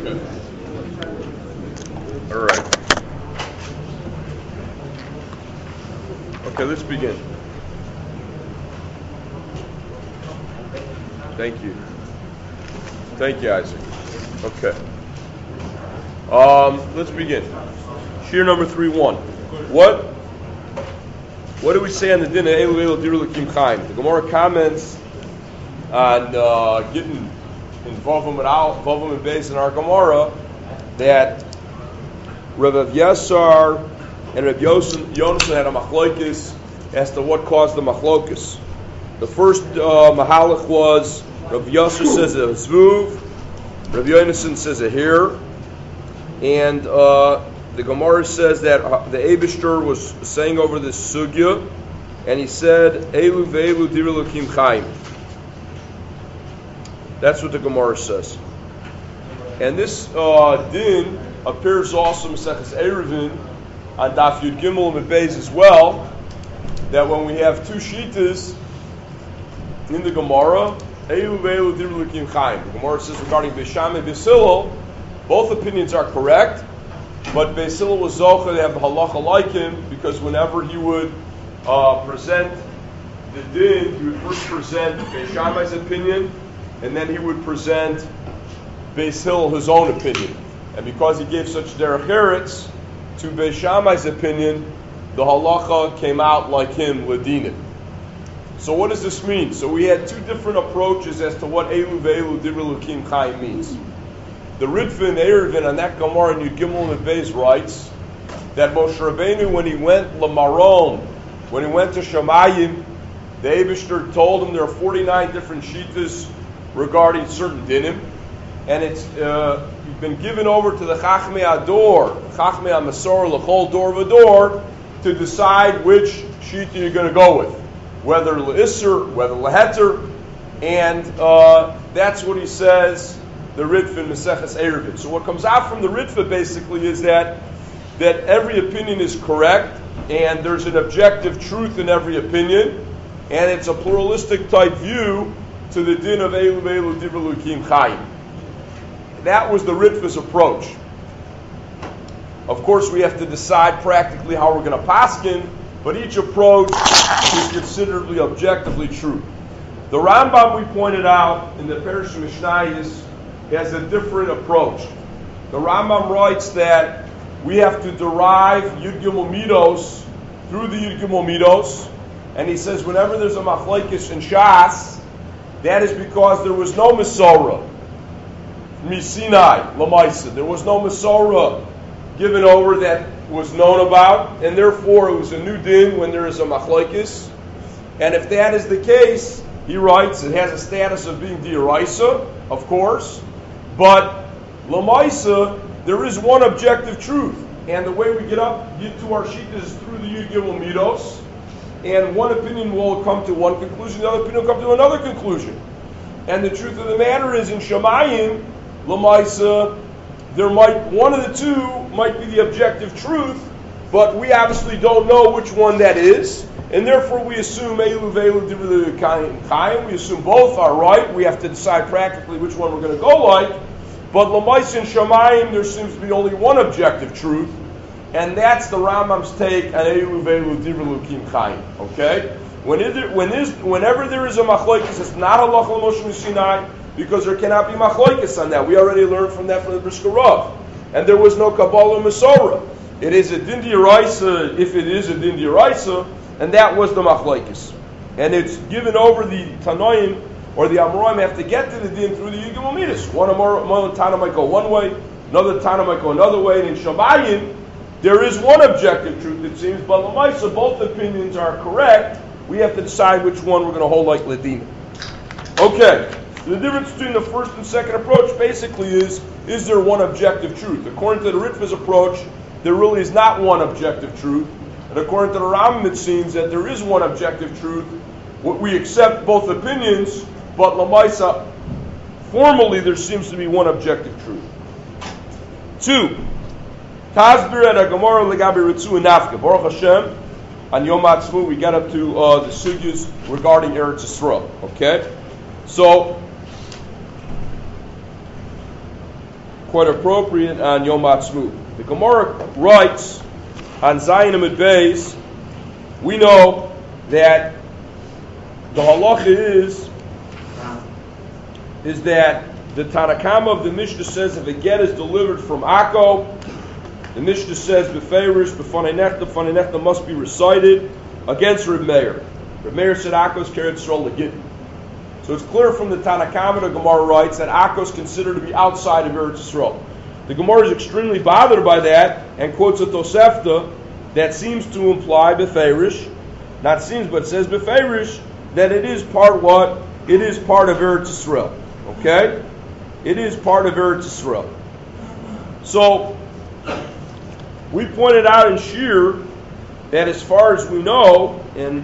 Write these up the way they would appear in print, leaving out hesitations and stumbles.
Okay. All right. Okay, let's begin. Thank you. Thank you, Isaac. Okay. Let's begin. Shir number 3-1. What do we say on the din of Elu Diru L'Kim Chaim? The Gemara comments on getting involved with Vavim and Beis in our Gemara that Rav Yasar and Rav Yonasan had a machlokes as to what caused the machlokes. The first mahalach was Rav Yasar says a zvuv, Rav Yonasan says a hair, and the Gemara says that the Eibishter was saying over this sugya, and he said, Elu ve'elu diru l'kim chaim. That's what the Gemara says. And this din appears also in Maseches Eruvin on Daf Yud Gimel and Beis as well, that when we have two shitas in the Gemara, Elu ve'elu diru l'kim chaim. The Gemara says regarding Beis Shammai and Beis Hillel, both opinions are correct, but Beis Hillel was zocha to have halacha like him, because whenever he would present the din, he would first present Beis Shammai's opinion, and then he would present Beis Hillel his own opinion. And because he gave such derech eretz to Beis Shammai's opinion, the halacha came out like him, ladina. So what does this mean? So we had two different approaches as to what Elu ve'elu diru l'kim chaim means. The Ritva Eruvin on that Gemara in Yud Gimel and Beis writes that Moshe Rabbeinu, when he went Lamaron, when he went to Shamayim, the Eibishter told him there are 49 different shitas regarding certain dinim, and it's been given over to the Chachmei Ador, Chachmei HaMasor, L'chol Dor V'Dor, to decide which shita you're going to go with, whether L'Isser, whether L'Heter, and that's what he says, the Ritva in Maseches Eruvin. So what comes out from the Ritva basically is that every opinion is correct, and there's an objective truth in every opinion, and it's a pluralistic type view to the din of Elu ve'elu diru l'kim chaim. That was the Ritva's approach. Of course, we have to decide practically how we're going to paskin, but each approach is considerably objectively true. The Rambam, we pointed out in the Perush Mishnayos, has a different approach. The Rambam writes that we have to derive Yud Gimel Midos through the Yud Gimel Midos, and he says whenever there's a machlekes in Shas, that is because there was no Masorah Misinai Lamaisa. There was no Masorah given over that was known about, and therefore it was a new din when there is a machlekes. And if that is the case, he writes it has a status of being d'oraisa, of course, but Lamaisa, there is one objective truth, and the way we get to our sheet is through the Yud Gimel Midos, and one opinion will come to one conclusion, the other opinion will come to another conclusion. And the truth of the matter is, in Shamayim, Lamaisa, one of the two might be the objective truth, but we obviously don't know which one that is, and therefore we assume Elu ve'elu diru l'kim chaim. We assume both are right. We have to decide practically which one we're going to go like. But Lamais and Shamayim, there seems to be only one objective truth, and that's the Rambam's take on Elu ve'elu diru l'kim chaim. Okay? Whenever there is a machlokes, it's not halacha l'Moshe Sinai, because there cannot be machlokes on that. We already learned from that from the Brisker Rav. And there was no Kabbalah Masorah. It is a din d'oraisa if it is a din d'oraisa, and that was the machlokes. And it's given over the Tanoim, or the Amoraim have to get to the din through the Yud Gimel Midos. One Tana might go one way, another Tana might go another way, and in Shamayim, there is one objective truth, it seems, but Lamaisa, both opinions are correct. We have to decide which one we're going to hold like Ladina. Okay, the difference between the first and second approach basically is there one objective truth? According to the Ritva's approach, there really is not one objective truth. And according to the Rambam, it seems that there is one objective truth. We accept both opinions, but Lamaisa, formally, there seems to be one objective truth. 2. Tasbir at a Gemara legabi Ritzu and Nafka. Baruch Hashem, on Yom Ha'atzmaut, we got up to the sugyas regarding Eretz Yisrael. Okay? So, quite appropriate on Yom Ha'atzmaut. The Gemara writes on Zayin Amud Beis, we know that the halacha is that the Tanakama of the Mishnah says if a get is delivered from Akko, the Mishnah says beferish, b'fanei nechta must be recited against Reb Meir. Reb Meir said Akko's carried Yisrael legit. So it's clear from the Tanakama, the Gemara writes, that Akko is considered to be outside of Eretz Yisrael. The Gemara is extremely bothered by that and quotes a Tosefta that seems to imply beferish, not seems, but says beferish, that it is part what? It is part of Eretz Yisrael. Okay? It is part of Eretz Yisrael. So, we pointed out in Shir that as far as we know, and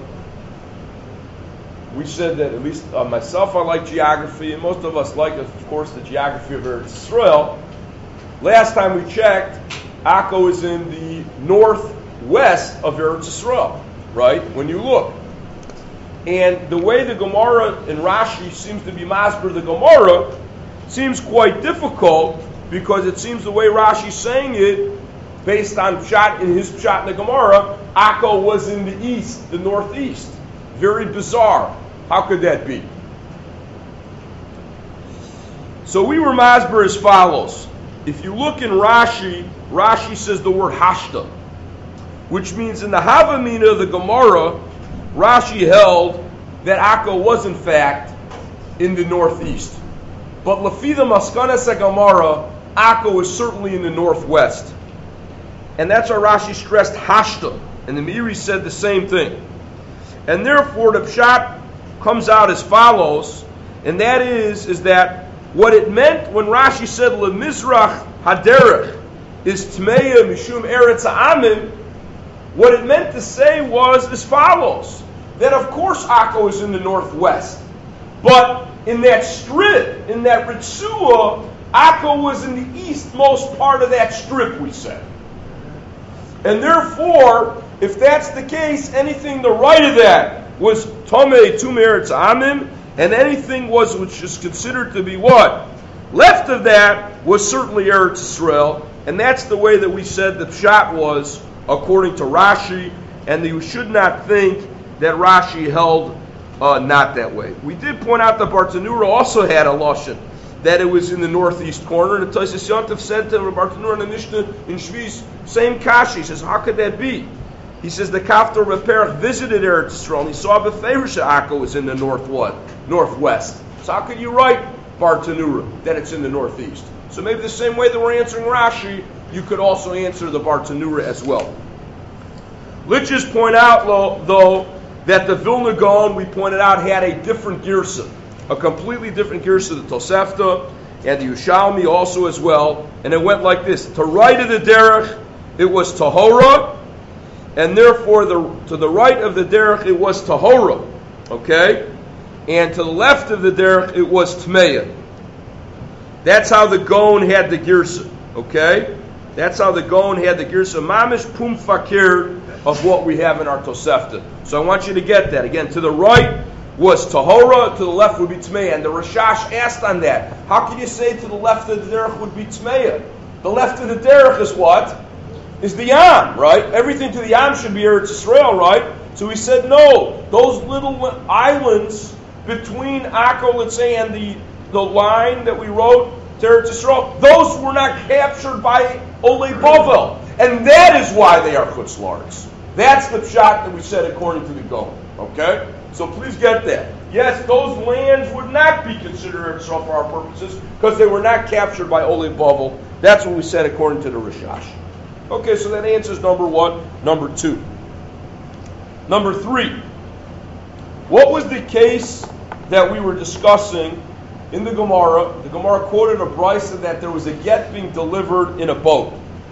we said that at least myself I like geography, and most of us like, of course, the geography of Eretz Yisrael. Last time we checked, Akko is in the northwest of Eretz Yisrael, right? When you look. And the way the Gemara and Rashi seems to be masber the Gemara seems quite difficult, because it seems the way Rashi's saying it, based on pshat in his pshat in the Gemara, Akko was in the east, the northeast. Very bizarre. How could that be? So we were masber as follows. If you look in Rashi, Rashi says the word hashta, which means in the Havamina of the Gemara, Rashi held that Akko was in fact in the northeast. But Lafi the Maskanas Gemara, Akko is certainly in the northwest. And that's why Rashi stressed hashta. And the Meiri said the same thing. And therefore the pshat comes out as follows, and that is that what it meant when Rashi said LeMizrach Haderech is Tmeya Mishum Eretz Ha'amim, what it meant to say was as follows, that of course Akko is in the northwest, but in that strip, in that Ritzua, Akko was in the eastmost part of that strip, we said. And therefore, if that's the case, anything the right of that was Tomei Eretz Ha'amim, and anything was which is considered to be what? Left of that was certainly Eretz Yisrael, and that's the way that we said the pshat was, according to Rashi, and you should not think that Rashi held not that way. We did point out that Bartanura also had a lashon, that it was in the northeast corner, and the Tosfos Yontif said to Bartanura in the Mishnah in Shvius, same kashi. He says, how could that be? He says the Kaftor Reperach visited Eretz Yisrael, and he saw Beferish Akko was in the northwest. So how could you write Bartanura that it's in the northeast? So maybe the same way that we're answering Rashi, you could also answer the Bartanura as well. Let's just point out, though, that the Vilna Gaon, we pointed out, had a different girsa, a completely different girsa, the Tosefta, and the Yushalmi also as well, and it went like this. To right of the derech, it was Tahora, and therefore to the right of the derech, it was Tahora, okay? And to the left of the derech, it was Tmeya. That's how the Gaon had the girsa, okay? That's how the Gaon had the girsa, mamish pum fakir, of what we have in our Tosefta. So I want you to get that. Again, to the right was Tahora, to the left would be Tmeya. And the Rashash asked on that, how can you say to the left of the derech would be Tmeya? The left of the derech is what? Is the Yam, right? Everything to the Yam should be Eretz Yisrael, right? So he said, no, those little islands between Akko, let's say, and the line that we wrote, to Eretz Yisrael, those were not captured by Olei Bavel. And that is why they are Chutz La'aretz. That's the pshat that we said according to the Gaon. Okay? So please get that. Yes, those lands would not be considered Eretz Yisrael for our purposes because they were not captured by Olei Bavel. That's what we said according to the Rishash. Okay, so that answers number one. Number two. Number three. What was the case that we were discussing in the Gemara? The Gemara quoted a brisa that there was a get being delivered in a boat.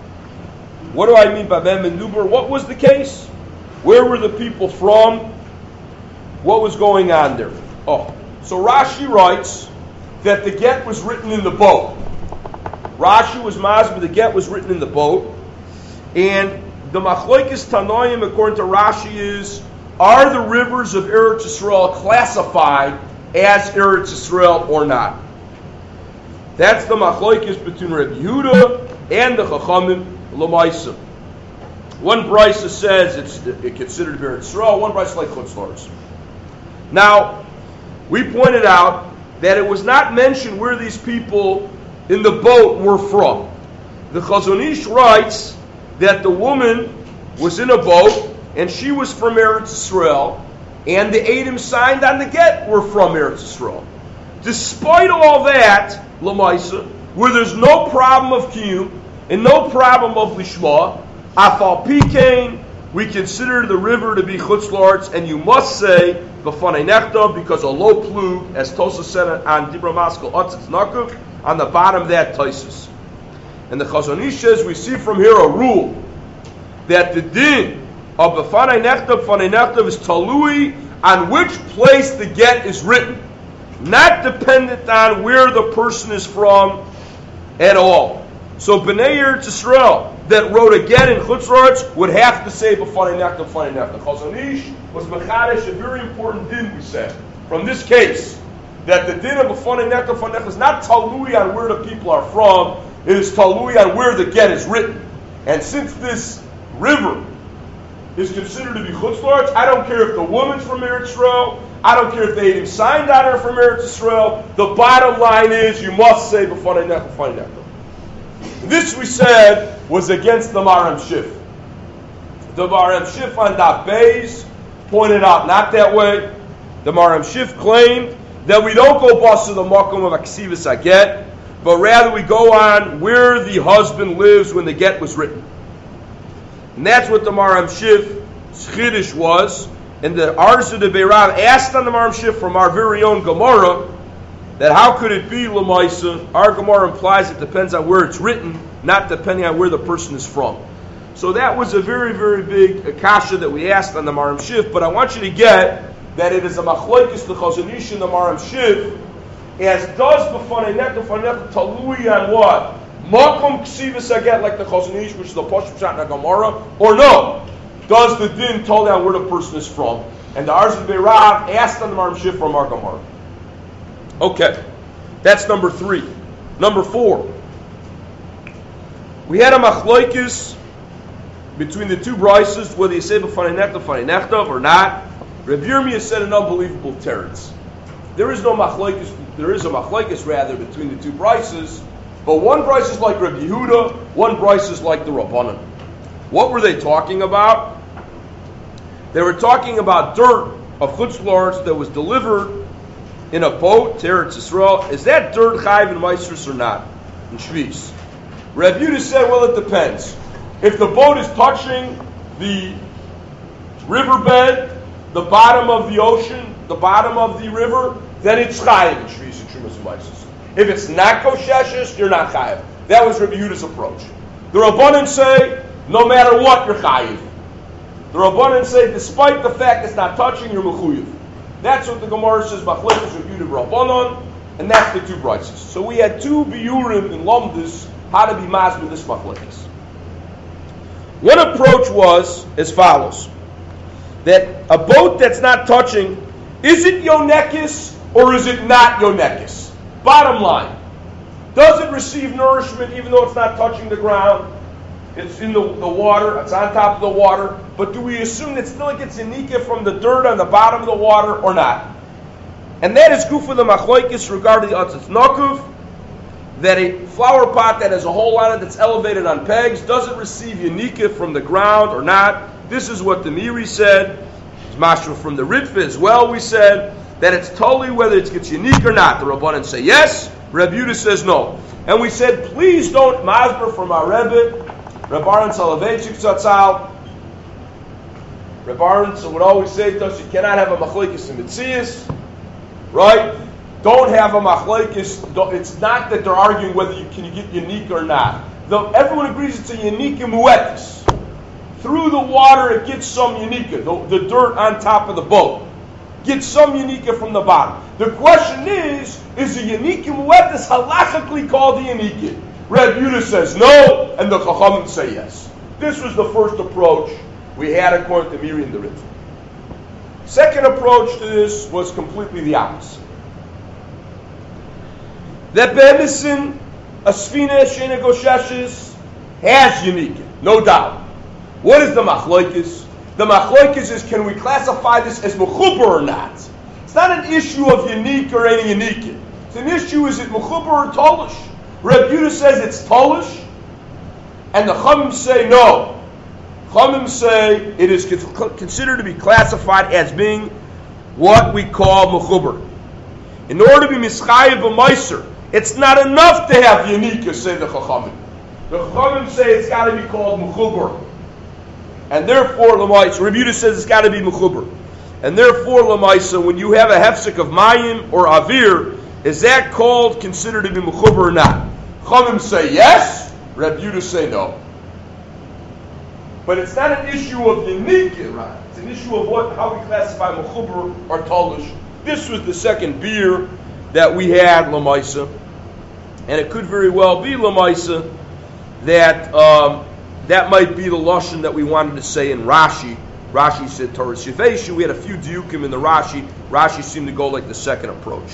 What do I mean by Mem and Nubar? What was the case? Where were the people from? What was going on there? Oh, so Rashi writes that the get was written in the boat. Rashi was masber, the get was written in the boat. And the Machlokes Tanoim, according to Rashi, is, are the rivers of Eretz Yisrael classified as Eretz Yisrael or not? That's the machlokes between Rabbi Yehuda and the Chachamim L'maisa. One brisa says it's considered to be Eretz Yisrael. One brisa like Chutz La'aretz. Now, we pointed out that it was not mentioned where these people in the boat were from. The Chazon Ish writes that the woman was in a boat and she was from Eretz Yisrael, and the Edom signed on the get were from Eretz Yisrael. Despite all that, L'maisa, where there's no problem of kiyum and no problem of lishma, afal pikein, we consider the river to be Chutz La'aretz, and you must say b'fanei nechta, because a low plug, as Tosa said on Dibra Maskal Atzitz Nakuv, on the bottom of that Tosis. And the Chazon Ish says we see from here a rule that the din of b'fanei nechta is talui on which place the get is written, not dependent on where the person is from at all. So Bnei Eretz Yisrael that wrote a get in Chutz La'aretz would have to say b'fanei nechta. Chazon Ish was mechadesh a very important din, we said, from this case, that the din of b'fanei nechta is not talui on where the people are from, it is talui on where the get is written. And since this river is considered to be Chutz La'aretz, I don't care if the woman's from Eretz Yisrael, I don't care if they even signed on her from Eretz Yisrael, the bottom line is you must say b'fanei nechta. This, we said, was against the Maram Shif. The Maram Shif on Daf Beis pointed out not that way. The Maram Shif claimed that we don't go bust to the makom of Aksivas Aget, but rather we go on where the husband lives when the get was written. And that's what the Maram Shif Chiddush was. And the Arza de Beirav asked on the Maram Shif from our very own Gemara that how could it be L'maisa? Our Gemara implies it depends on where it's written, not depending on where the person is from. So that was a very, very big akasha that we asked on the Maram Shif, but I want you to get that it is a machlokes the Chazon Ish and the Maram Shif, as does b'fanei nechta talui on what? Makom ksivas aget like the Chazon Ish, which is the Pashut Pshat in the Gemara, or no? Does the din tell down where the person is from? And the Arz Beirav asked on the Maram Shif from our Gemara. Okay, that's number 3. Number 4. We had a machlokes between the two brises, whether you say b'fanei nechta or not. Rav Yirmiyah said an unbelievable teretz. There is no machlokes. There is a machlokes rather between the two brises, but one brise is like Rav Yehuda, one brise is like the Rabbanan. What were they talking about? They were talking about dirt of Chutz La'aretz that was delivered in a boat to Eretz Yisrael. Is that dirt chayiv in Maasros or not? In Shvis. Rav Yehuda said, well, it depends. If the boat is touching the riverbed, the bottom of the ocean, the bottom of the river, then it's chayiv in Shvis and Trumas and Maasros. If it's not kosheshes, you're not chayiv. That was Rav Yehuda's approach. The Rabbanan say, no matter what, you're chayiv. The Rabbanan say, despite the fact it's not touching, you're mechuyev. That's what the Gemara says, machlokes Rav Yehuda Rabbanan, and that's the two brises. So we had two biurim in Lomdus, how to be masbid this machlokes. One approach was as follows: that a boat that's not touching, is it yonekis or is it not yonekis? Bottom line, does it receive nourishment even though it's not touching the ground? It's in the water, it's on top of the water, but do we assume that still it gets inika from the dirt on the bottom of the water or not? And that is good for the machlokes regarding the atzitz nakuv, that a flower pot that has a hole on it that's elevated on pegs, does it receive yanika from the ground or not? This is what the Miri said. It's mashra from the Ritva as well. We said that it's totally whether it gets yanika or not. The Rabbanan say yes, Reb Yehuda says no. And we said, please don't masber from our Rebbe, Reb Aron Soloveitchik Zatzal. Reb Aron would always say to us, you cannot have a machlokes in Metzias, right? Don't have a machlokes. It's not that they're arguing whether you get yanika or not. Though everyone agrees it's a yanika muetis. Through the water, it gets some yanika. The dirt on top of the boat gets some yanika from the bottom. The question is the yanika muetis halachically called the yanika? Reb Yehuda says no, and the Chachamim say yes. This was the first approach we had according to Miri and the Ritva. Second approach to this was completely the opposite. that Be'emisin, a Sfina Shena Gosheshes, has unique, no doubt. What is the Machlokes? The Machlokes is, can we classify this as Mechuber or not? It's not an issue of unique or any unique. It's an issue, is it Mechuber or Tolish? Reb Yehuda says it's Tolish, and the Chachamim say no. Chachamim say it is considered to be classified as being what we call Mechuber. In order to be Mischayev b'Meiser, it's not enough to have Yanika, say the Chachamim. The Chachamim say it's got to be called Mechuber. And therefore, L'maisa, Reb Yehuda says it's got to be Mechuber. And therefore, L'maisa, when you have a hefsek of Mayim or Avir, is that considered to be Mechuber or not? Chachamim say yes, Reb Yehuda say no. But it's not an issue of Yanika, right? It's an issue of how we classify Mechuber or Tolish. This was the second beer that we had, L'maisa. And it could very well be, L'maisa, that that might be the lashon that we wanted to say in Rashi. Rashi said Torah Shiveshu. We had a few diukim in the Rashi. Rashi seemed to go like the second approach.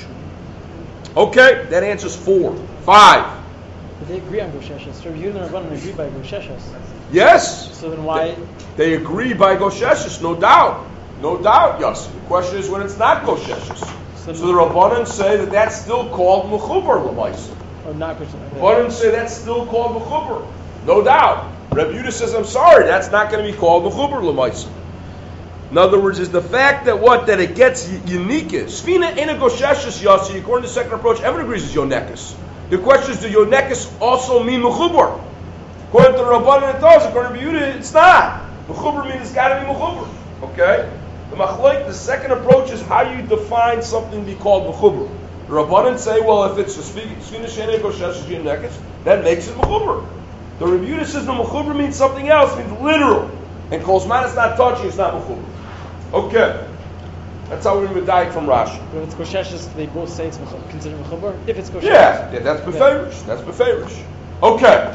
Okay, that answers 4. 5. But they agree on Gosheshes. So you and Rabbanan agree by Gosheshes. Yes. So then why? They agree by Gosheshes, no doubt. No doubt, Yossi. The question is when it's not Gosheshes. So the Rabbanan say that that's still called Mechuber L'maisa. Or not Gosheshes. Rabbanan say that's still called Mechuber. No doubt. Reb Yehuda says, I'm sorry, that's not going to be called Mechuber L'maisa. In other words, is the fact that that it gets unique. Sfina ain't a Gosheshes, Yossi. According to the second approach, everyone agrees it's Yonekes. The question is, do Yonekes also mean Mechuber? According to the Rabbanan, it does. According to Yehuda, it's not. Mechuber means it's got to be Mechuber. Okay? The second approach is how you define something to be called Mechuber. The Rabbanan say, well, if it's a Sfina Shena Gosheshes Yonekes, that makes it Mechuber. The Reb Yehuda says the Mechuber means something else, means literal. And Kolzman is not touching, it's not Mechuber. Okay. That's how we're going to die from Rashi. But if it's Gosheshes, they both say it's considered Mechuber? If it's Gosheshes. Yeah, that's Beferish. Yeah. That's Beferish. Okay.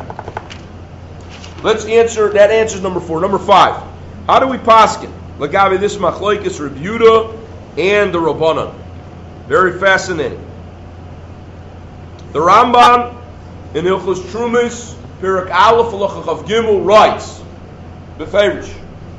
Let's answer, that answers number 4. Number 5. How do we paskin? Lagavi this Machlokes Reb Yehuda and the Rabbanan. Very fascinating. The Ramban in Hilchos Trumis, Perek Aleph Halacha Chav Gimel writes, Beferish.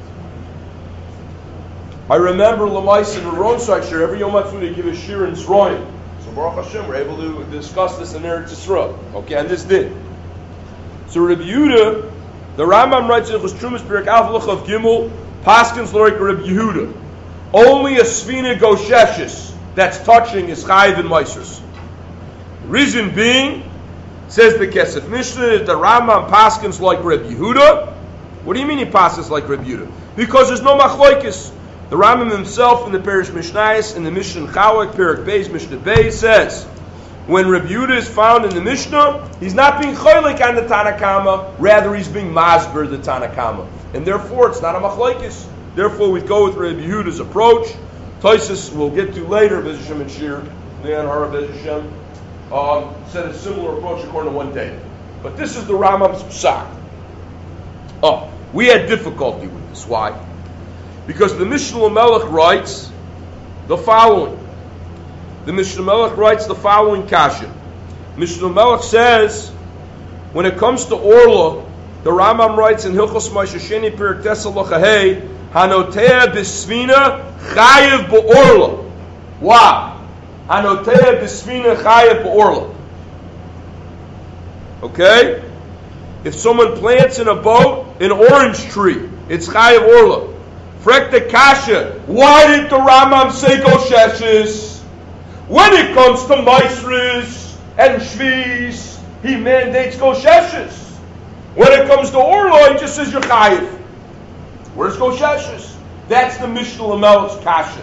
I remember L'maisa in the Ronside shir, every Yom Ha'atzmaut they give a shir in Tzroyim. So Baruch Hashem, we're able to discuss this in Eretz Yisrael. Okay, and this did. So Reb Yehuda, the Rambam writes in Hilchos Trumis, Perek Aleph Halacha Chav Gimel, Paskins like Reb Yehuda. Only a Sfina Gosheshes that's touching is Chayiv and Meisers. Reason being, says the Kesef Mishnah, that the Rambam Paskins like Reb Yehuda. What do you mean he Paskins like Reb Yehuda? Because there's no Machlokes. The Rambam himself in the Perish Mishnayos, in the Mishnah Chalak, Perek Beis, Mishnah Beis, says, when Reb Yehuda is found in the Mishnah, he's not being choylek on the Tanakama, rather he's being masber the Tanakama. And therefore it's not a Machlokes. Therefore we go with Reb Yehuda's approach. Tosfos we'll get to later, Bez Hashem and Shir, Leon Hara Bez Hashem, said a similar approach according to one day. But this is the Rambam's psak. We had difficulty with this. Why? Because the Mishnah Melech writes the following. The Mishnah Melech writes the following kasha. Mishnah Melech says, when it comes to Orla, the Rambam writes in Hilchos Moshe Sheni Perek Tes Halacha Hey, Hanotea B'Sfina Chayev B'Orla. Why? Hanotea B'Sfina Chayev B'Orla. Okay? If someone plants in a boat an orange tree, it's Chayev Orla. Frek the kasha, why did the Rambam say Gosheshes? When it comes to Meisris and Shvis, he mandates Gosheshes. When it comes to Orla, he just says you're Chayev. Where's Gosheshes? That's the Mishnah Melech's kasha.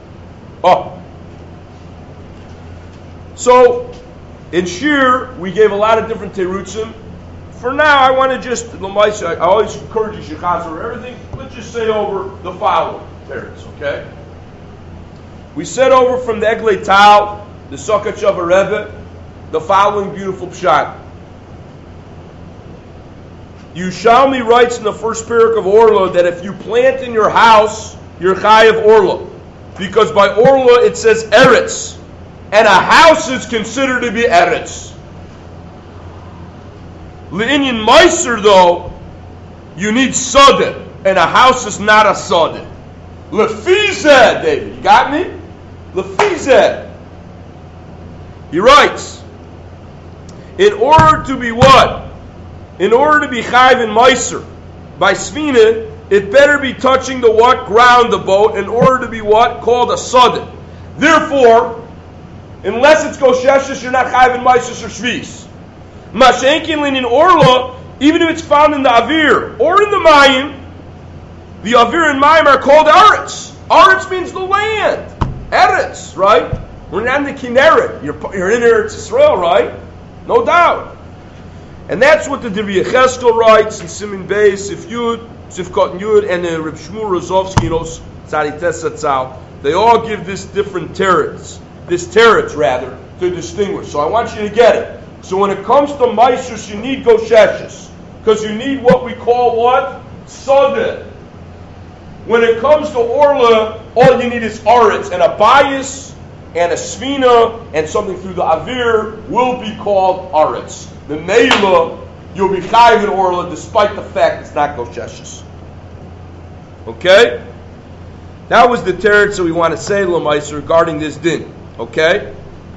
So, in Shir, we gave a lot of different terutzim. For now, I want to just, I always encourage you, Shechaz, or everything, let's just say over the following teretz, okay? We said over from the Eglei Tal, the Sukkot Shava Rebbe, the following beautiful pshat. Yushalmi writes in the first parak of Orla that if you plant in your house, you're Chayev Orla. Because by Orla it says Eretz. and a house is considered to be eretz. L'inyan meiser, though, you need sadeh, and a house is not a sadeh. Lefizeh, David, you got me? Lefizeh. He writes, in order to be what? In order to be chayv in meiser by svina, it better be touching the what? Ground, the boat, in order to be what? Called a sadeh. Therefore, unless it's gosheshes, you're not chayv in meiser or shvis. Mashenkin lin in orla, even if it's found in the avir or in the mayim, the avir and mayim are called aretz. Aretz means the land. Eretz, right? We're not in the Kinneret. You're in Eretz Yisrael, right? No doubt. And that's what the Divrei Yechezkel writes in Simin Beis, Sif Yud, Sifkot Yud, and the Reb Shmuel Rozovsky knows Tzadites Satzal. They all give this different teretz, to distinguish. So I want you to get it. So when it comes to Meisus, you need Gosheshes, because you need what we call what? Sadeh. When it comes to Orla, all you need is Aretz, and a bias, and a Svina, and something through the Avir will be called Aretz. The Meila, you'll be Chayv in Orla, despite the fact it's not Gosheshes. Okay? That was the teretz that we want to say, L'maisa, regarding this din. Okay?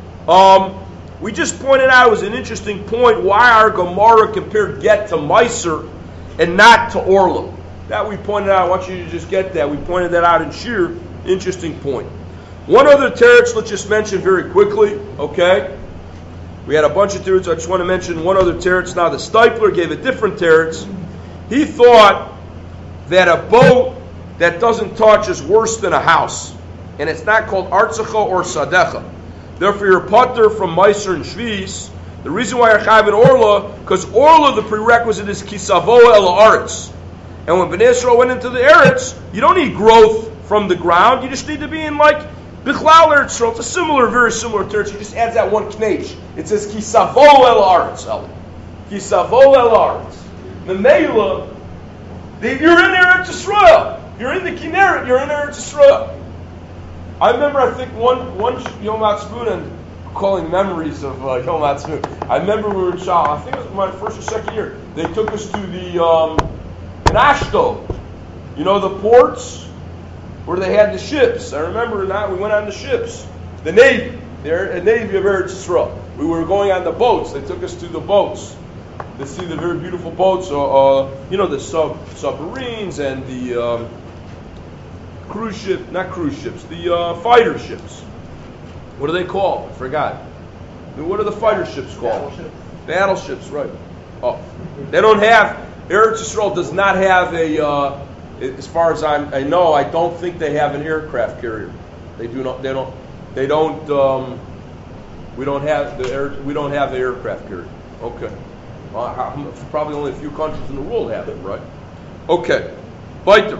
We just pointed out, it was an interesting point, why our Gemara compared get to Meiser and not to Orla. That we pointed out. I want you to just get that. We pointed that out in Shir. Interesting point. One other teretz, let's just mention very quickly. Okay? We had a bunch of teretz. I just want to mention one other teretz. Now, the Stipler gave a different teretz. He thought that a boat that doesn't touch is worse than a house. And it's not called Artzacha or Sadecha. Therefore, you're putter from Meiser and Shvis. The reason why you're Chayv in Orla, because Orla, the prerequisite is Kisavo el Aretz. And when Bnei Yisrael went into the Eretz, you don't need growth from the ground. You just need to be in like Bichlal Eretz Yisrael. It's a similar, very similar teretz. He just adds that one knech. It says Kisavo el Aretz. Kisavo el Aretz. Memela, you're in Eretz Yisrael. You're in the Kinneret. You're in Eretz Yisrael. I remember, I think one Yom HaTzmaut, and calling memories of Yom HaTzmaut. I remember we were in Shah. I think it was my first or second year. They took us to the in Ashdod, you know, the ports where they had the ships. I remember that we went on the ships. The Navy, the Navy of Eretz Yisrael. We were going on the boats. They took us to the boats to see the very beautiful boats. You know, the submarines and the cruise ship, not cruise ships, the fighter ships. What are they called? I forgot. What are the fighter ships called? Battleships, right. Oh, they don't have. Eretz Yisrael does not have a, as far as I know, I don't think they have an aircraft carrier. They do not. They don't. We don't have the aircraft carrier. Okay. Probably only a few countries in the world have it, right? Okay. Weiter.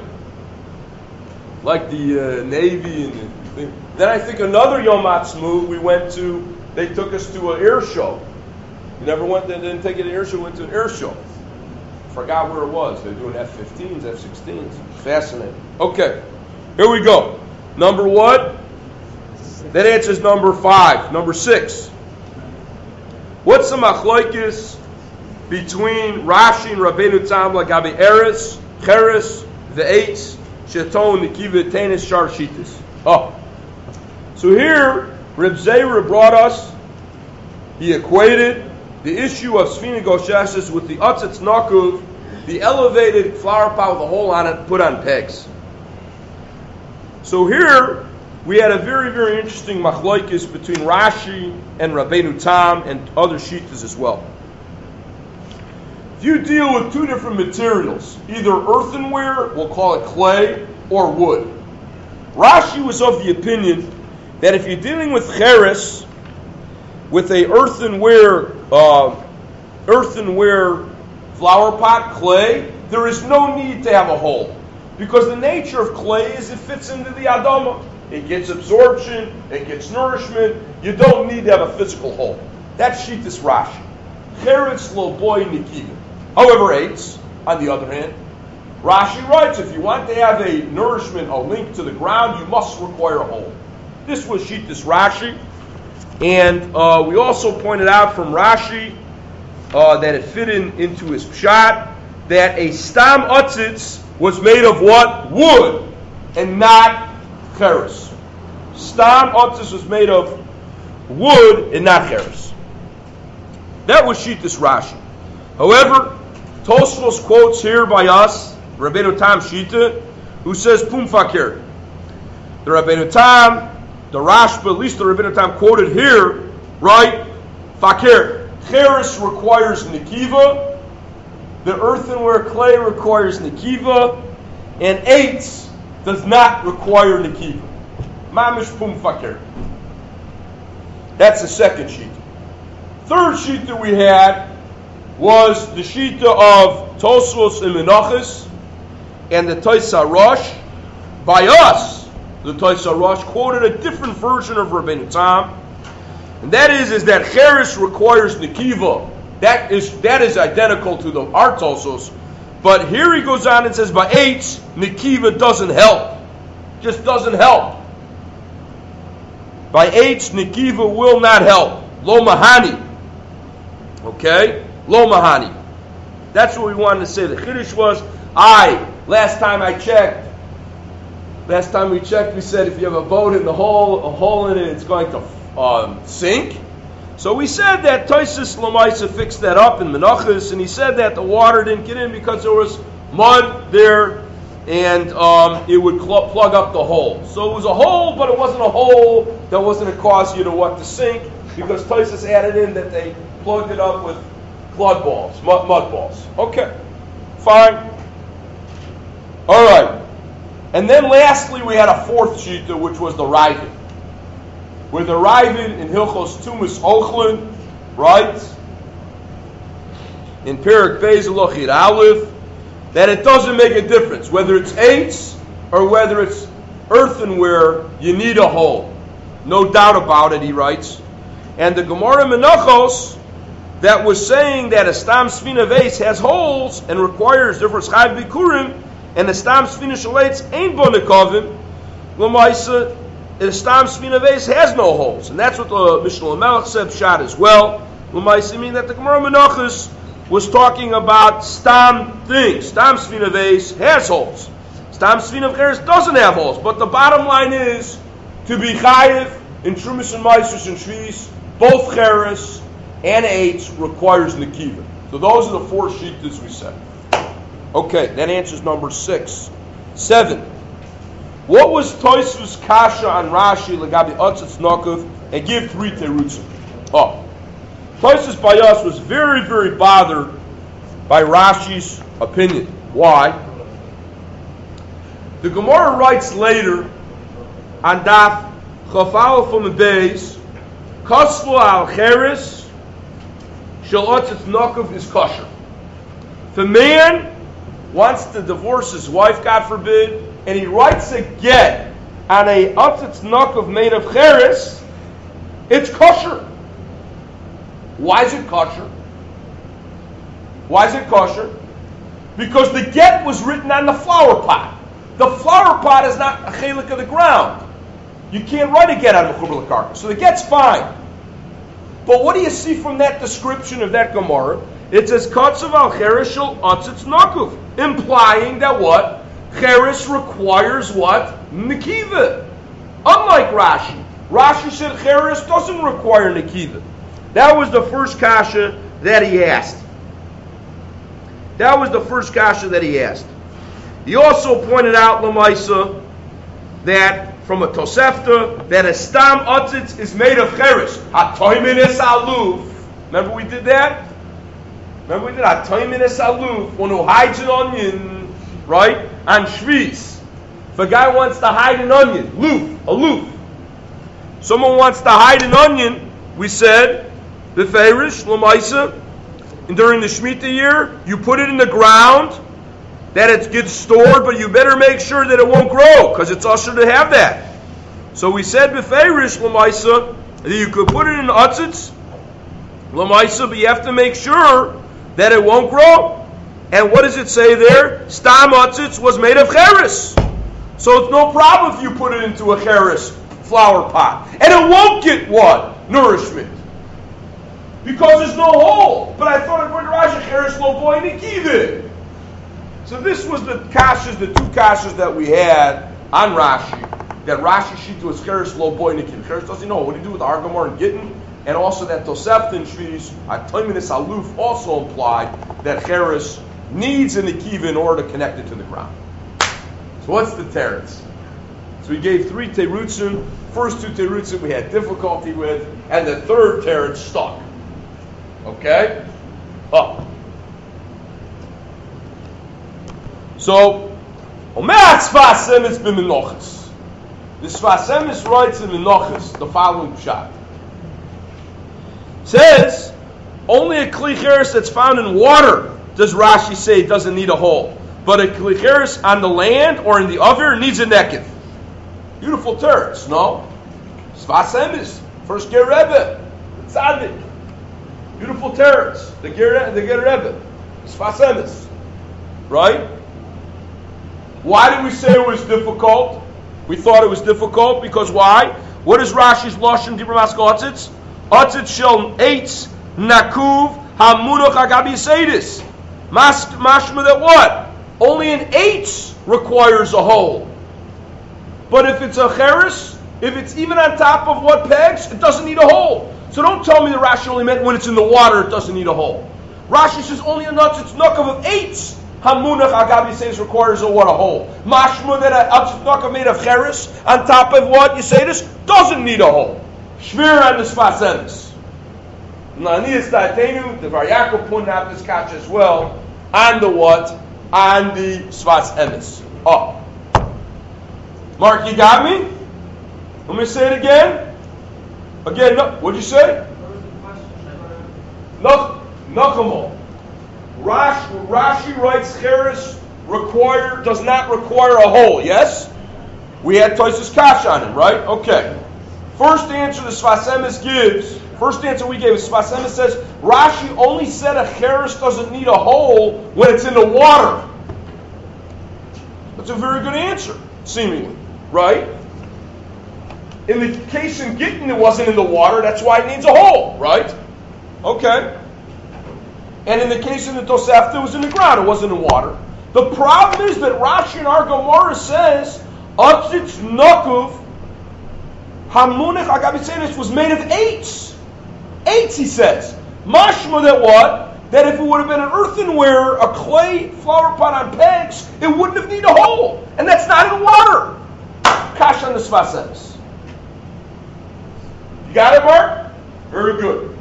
Like the Navy and the thing. Then I think another Yom HaTzmaut we went to. They took us to an air show. We never went. They didn't take it to an air show. We went to an air show. Forgot where it was. They're doing F-15s, F-16s. Fascinating. Okay, here we go. Number what? That answers number 5. Number 6. What's the machlokes between Rashi and Rabbeinu Tam lagabi eres, cheres, ve'etz, sheton, nekiva, tenis, shar, shitas? Oh. So here, Reb Zera brought us, he equated the issue of Sfina Gosheshes with the Atzitz Nakuv, the elevated flower pot with a hole on it, put on pegs. So here, we had a very, very interesting machlokes between Rashi and Rabbeinu Tam and other shittas as well. If you deal with two different materials, either earthenware, we'll call it clay, or wood. Rashi was of the opinion that if you're dealing with cheres, with a earthenware flower pot, clay, there is no need to have a hole. Because the nature of clay is it fits into the Adama. It gets absorption, it gets nourishment. You don't need to have a physical hole. That's Shittas Rashi. Cheretz lo boy nikiva. However, eitz, on the other hand, Rashi writes, if you want to have a nourishment, a link to the ground, you must require a hole. This was Shittas Rashi. And we also pointed out from Rashi that it fit into his pshat that a stam atzitz was made of what? Wood, and not cheres. Stam atzitz was made of wood and not cheres. That was Shittas Rashi. However, Tosfos quotes here by us Rabbeinu Tam Shita, who says Pum Fakir. The Rabbeinu Tam, the Rashba, at least the Rabbeinu Tam quoted here, right? Fakir. Cheres requires Nikiva. The earthenware clay requires Nikiva. And Eitz does not require Nikiva. Mamish Pum Fakir. That's the second sheet. Third sheet that we had was the sheet of Tosfos and Menachos and the Toisa Rosh. By us, the Toisa Rosh quoted a different version of Rabbeinu Tam, and that is that Cheres requires Nikiva. That is identical to the our Tosos, but here he goes on and says by Eitz, Nikiva doesn't help. Just doesn't help. By Eitz, Nikiva will not help. Lo Mahani. Okay? Lo Mahani. That's what we wanted to say. The Chiddush was, last time we checked, we said if you have a boat in a hole in it, it's going to sink. So we said that Tosfos Lamaisa fixed that up in Menachos, and he said that the water didn't get in because there was mud there, and it would plug up the hole. So it was a hole, but it wasn't a hole that wasn't to cause you to sink, because Tosfos added in that they plugged it up with mud balls. Okay, fine. All right. And then lastly, we had a fourth shita, which was the Ravid. Where the Ravid in Hilchos Tumas Ochlin, right? In Perek Beis Lochid Aleph, that it doesn't make a difference whether it's eitz or whether it's earthenware, you need a hole. No doubt about it, he writes. And the Gemara Menachos that was saying that a Stam Sfina Vase has holes and requires therefore Chayv Bikurim, and the Stam Sfina Shalates ain't Bonikavim, Lamaisa, the Stam Sfina Vase has no holes. And that's what the Mishnah Lamelech said, shot as well. Lamaisa mean that the Gemara Menachos was talking about Stam things. Stam Sfina Vase has holes. Stam Sfina Cheres doesn't have holes. But the bottom line is, to be Chayiv in Trumas and Maisus and Shvis, both Cheres and Eitz requires Nikiva. So those are the four shittas we said. Okay, that answers number 6. 7. What was Tosfos Kasha on Rashi Legabi Atzitz Nakav, and give 3 terutzim? Tosfos by us was very, very bothered by Rashi's opinion. Why? The Gemara writes later on Daf Chafal from the Beis, Kasvu al Cheres Shel Atzitz Nakav is kosher. If a man wants to divorce his wife, God forbid, and he writes a get on a Atzitz Nakav made of Cheres, it's kosher. Why is it kosher? Why is it kosher? Because the get was written on the flower pot. The flower pot is not a chelik of the ground. You can't write a get on Mechubar L'Karka. So the get's fine. But what do you see from that description of that Gemara? It says, Katzav al Cheres shel Atzitz Nakav, implying that what? Cheres requires what? Nikiva. Unlike Rashi. Rashi said Cheres doesn't require Nikiva. That was the first kasha that he asked. He also pointed out, Lamaisa, that from a Tosefta, that a Stam Atzitz is made of Cheres. Hatoimin es aluf. Remember we did that? Hatoimin es aluf, one who hides an onion, right? On Shvis. If a guy wants to hide an onion, aloof. Someone wants to hide an onion, we said, the Feirish, Lamaisa, and during the Shemitah year, you put it in the ground, that it gets stored, but you better make sure that it won't grow, because it's usher to have that. So we said Befeirish Lamaisa that you could put it in Atzitz Lamaisa, but you have to make sure that it won't grow. And what does it say there? Stam Atzitz was made of Cheres. So it's no problem if you put it into a Cheres flower pot. And it won't get what? nourishment? Because there's no hole. But I thought according to Rashi, Cheres lo boy nikivin. So this was the kashas, the two kashas that we had on Rashi. That Rashi Shita was Cheres lo boy nikivin. Cheres doesn't know what do you do with Argamar and Gittin, and also that Tosefta Shvis Atominis Aluf also implied that Cheres needs a nikivin in order to connect it to the ground. So what's the teretz? So we gave 3 terutzim. First 2 terutzim we had difficulty with, and the third teretz stuck. Okay? So, Omer Sfas Emes b'Menachos. The Sfas Emes writes in Menachos the following pshat. Says, only a kli cheres that's found in water, does Rashi say, doesn't need a hole. But a kli cheres on the land or in the oven needs a neked. Beautiful teretz, no? Sfas Emes, first Ger Rebbe, Tzaddik. Beautiful teretz, the Ger Rebbe, Sfas Emes, right? Why did we say it was difficult? We thought it was difficult because why? What is Rashi's Lashon Dibur Maskal Atzitz? Atzitz shel eitz nakuv hamunach agabi seidis. Mashma that what? Only an eitz requires a hole. But if it's a cheres, if it's even on top of what pegs, it doesn't need a hole. So don't tell me the Rashi only meant when it's in the water it doesn't need a hole. Rashi says only a atzitz nakav of eitz. Hamunach agabi says requires a what? A hole. Mashma that a atzitz nakav made of cheres on top of what you say this doesn't need a hole. Shvir and the Sfas Emes. Nanias Datenu, the Var Yaakov pointed out this catch as well on the what? On the Sfas Emes. Oh. Mark, you got me? Let me say it again. Again, no, what'd you say? Nachamo. Rashi writes Cheres does not require a hole, yes? We had Tosfos Kash on it, right? Okay. First answer the Sfas Emes gives, first answer we gave is Sfas Emes says, Rashi only said a Cheres doesn't need a hole when it's in the water. That's a very good answer, seemingly, right? In the case in Gittin, it wasn't in the water, that's why it needs a hole, right? Okay. And in the case of the Tosefta, it was in the ground, it wasn't in water. The problem is that Rashi in our Gemara says, Atzitz Nakuv, Hamunach Agabisenis was made of eitz. Eitz, he says. Mashma that what? That if it would have been an earthenware, a clay flower pot on pegs, it wouldn't have needed a hole. And that's not in the water. Kash on the Sfas Emes. You got it, Mark? Very good.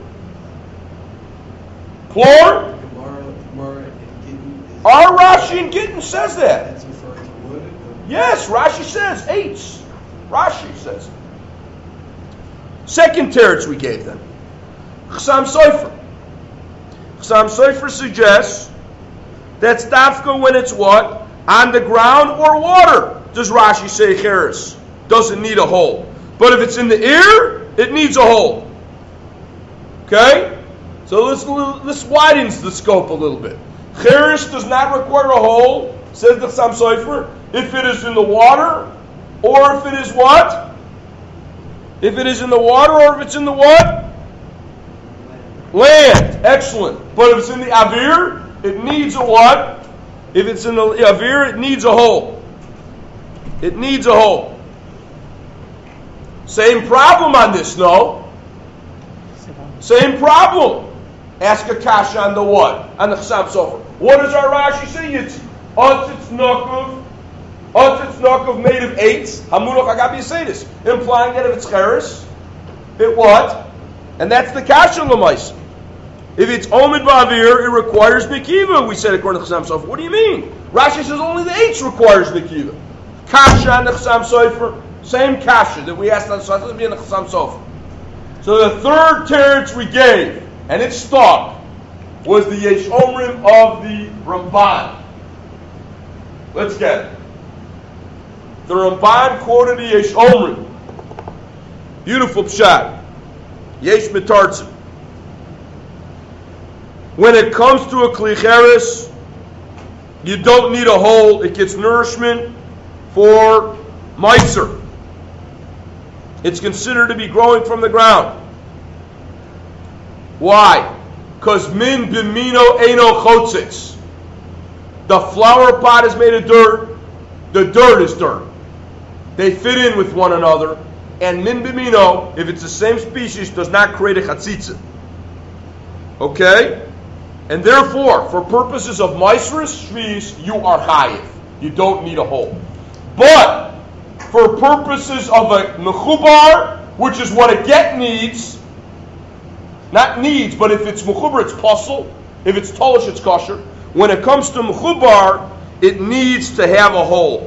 Plor? Our Rashi in Gittin says that. That's referring to wood? Yes, Rashi says eitz. Rashi says. Second teretz we gave them. Chassam Sofer. Chassam Sofer suggests that's dafka when it's what? On the ground or water. Does Rashi say cheres? Doesn't need a hole. But if it's in the air, it needs a hole. Okay? So this widens the scope a little bit. Cheres does not require a hole, says the Chassam Sofer, if it is in the water, or if it is what? If it is in the water, or if it's in the what? Land. Excellent. But if it's in the avir, it needs a what? If it's in the avir, it needs a hole. It needs a hole. Same problem on this, no? Same problem. Ask a kasha on the what? On the Chassam Sofer. What does our Rashi say? It's Atzitz Nakav made of eitz. Hamunach Agabi Yiseidis. Implying that if it's cheres, it what? And that's the kasha l'maisa. If it's omid ba'avir, it requires nikiva. We said according to Chassam Sofer. What do you mean? Rashi says only the eitz requires nikiva. Kasha on the Chassam Sofer. Same kasha that we asked on the Chassam be in the Chassam Sofer. So the third teretz we gave, and it stuck, was the Yesh Omrim of the Ramban. Let's get it. The Ramban quoted the Yesh Omrim. Beautiful pshat. Yesh Mitartzim. When it comes to a Kli Cheres, you don't need a hole. It gets nourishment for Meiser. It's considered to be growing from the ground. Why? Because min bimino eno chotzitz. The flower pot is made of dirt. The dirt is dirt. They fit in with one another. And min bimino, if it's the same species, does not create a chatzitza. Okay? And therefore, for purposes of Maasros Shvis, you are chayiv. You don't need a hole. But, for purposes of a mechubar, which is what a get needs, not needs, but if it's mechubar, it's puzzle. If it's tolish, it's kosher. When it comes to mechubar, it needs to have a hole.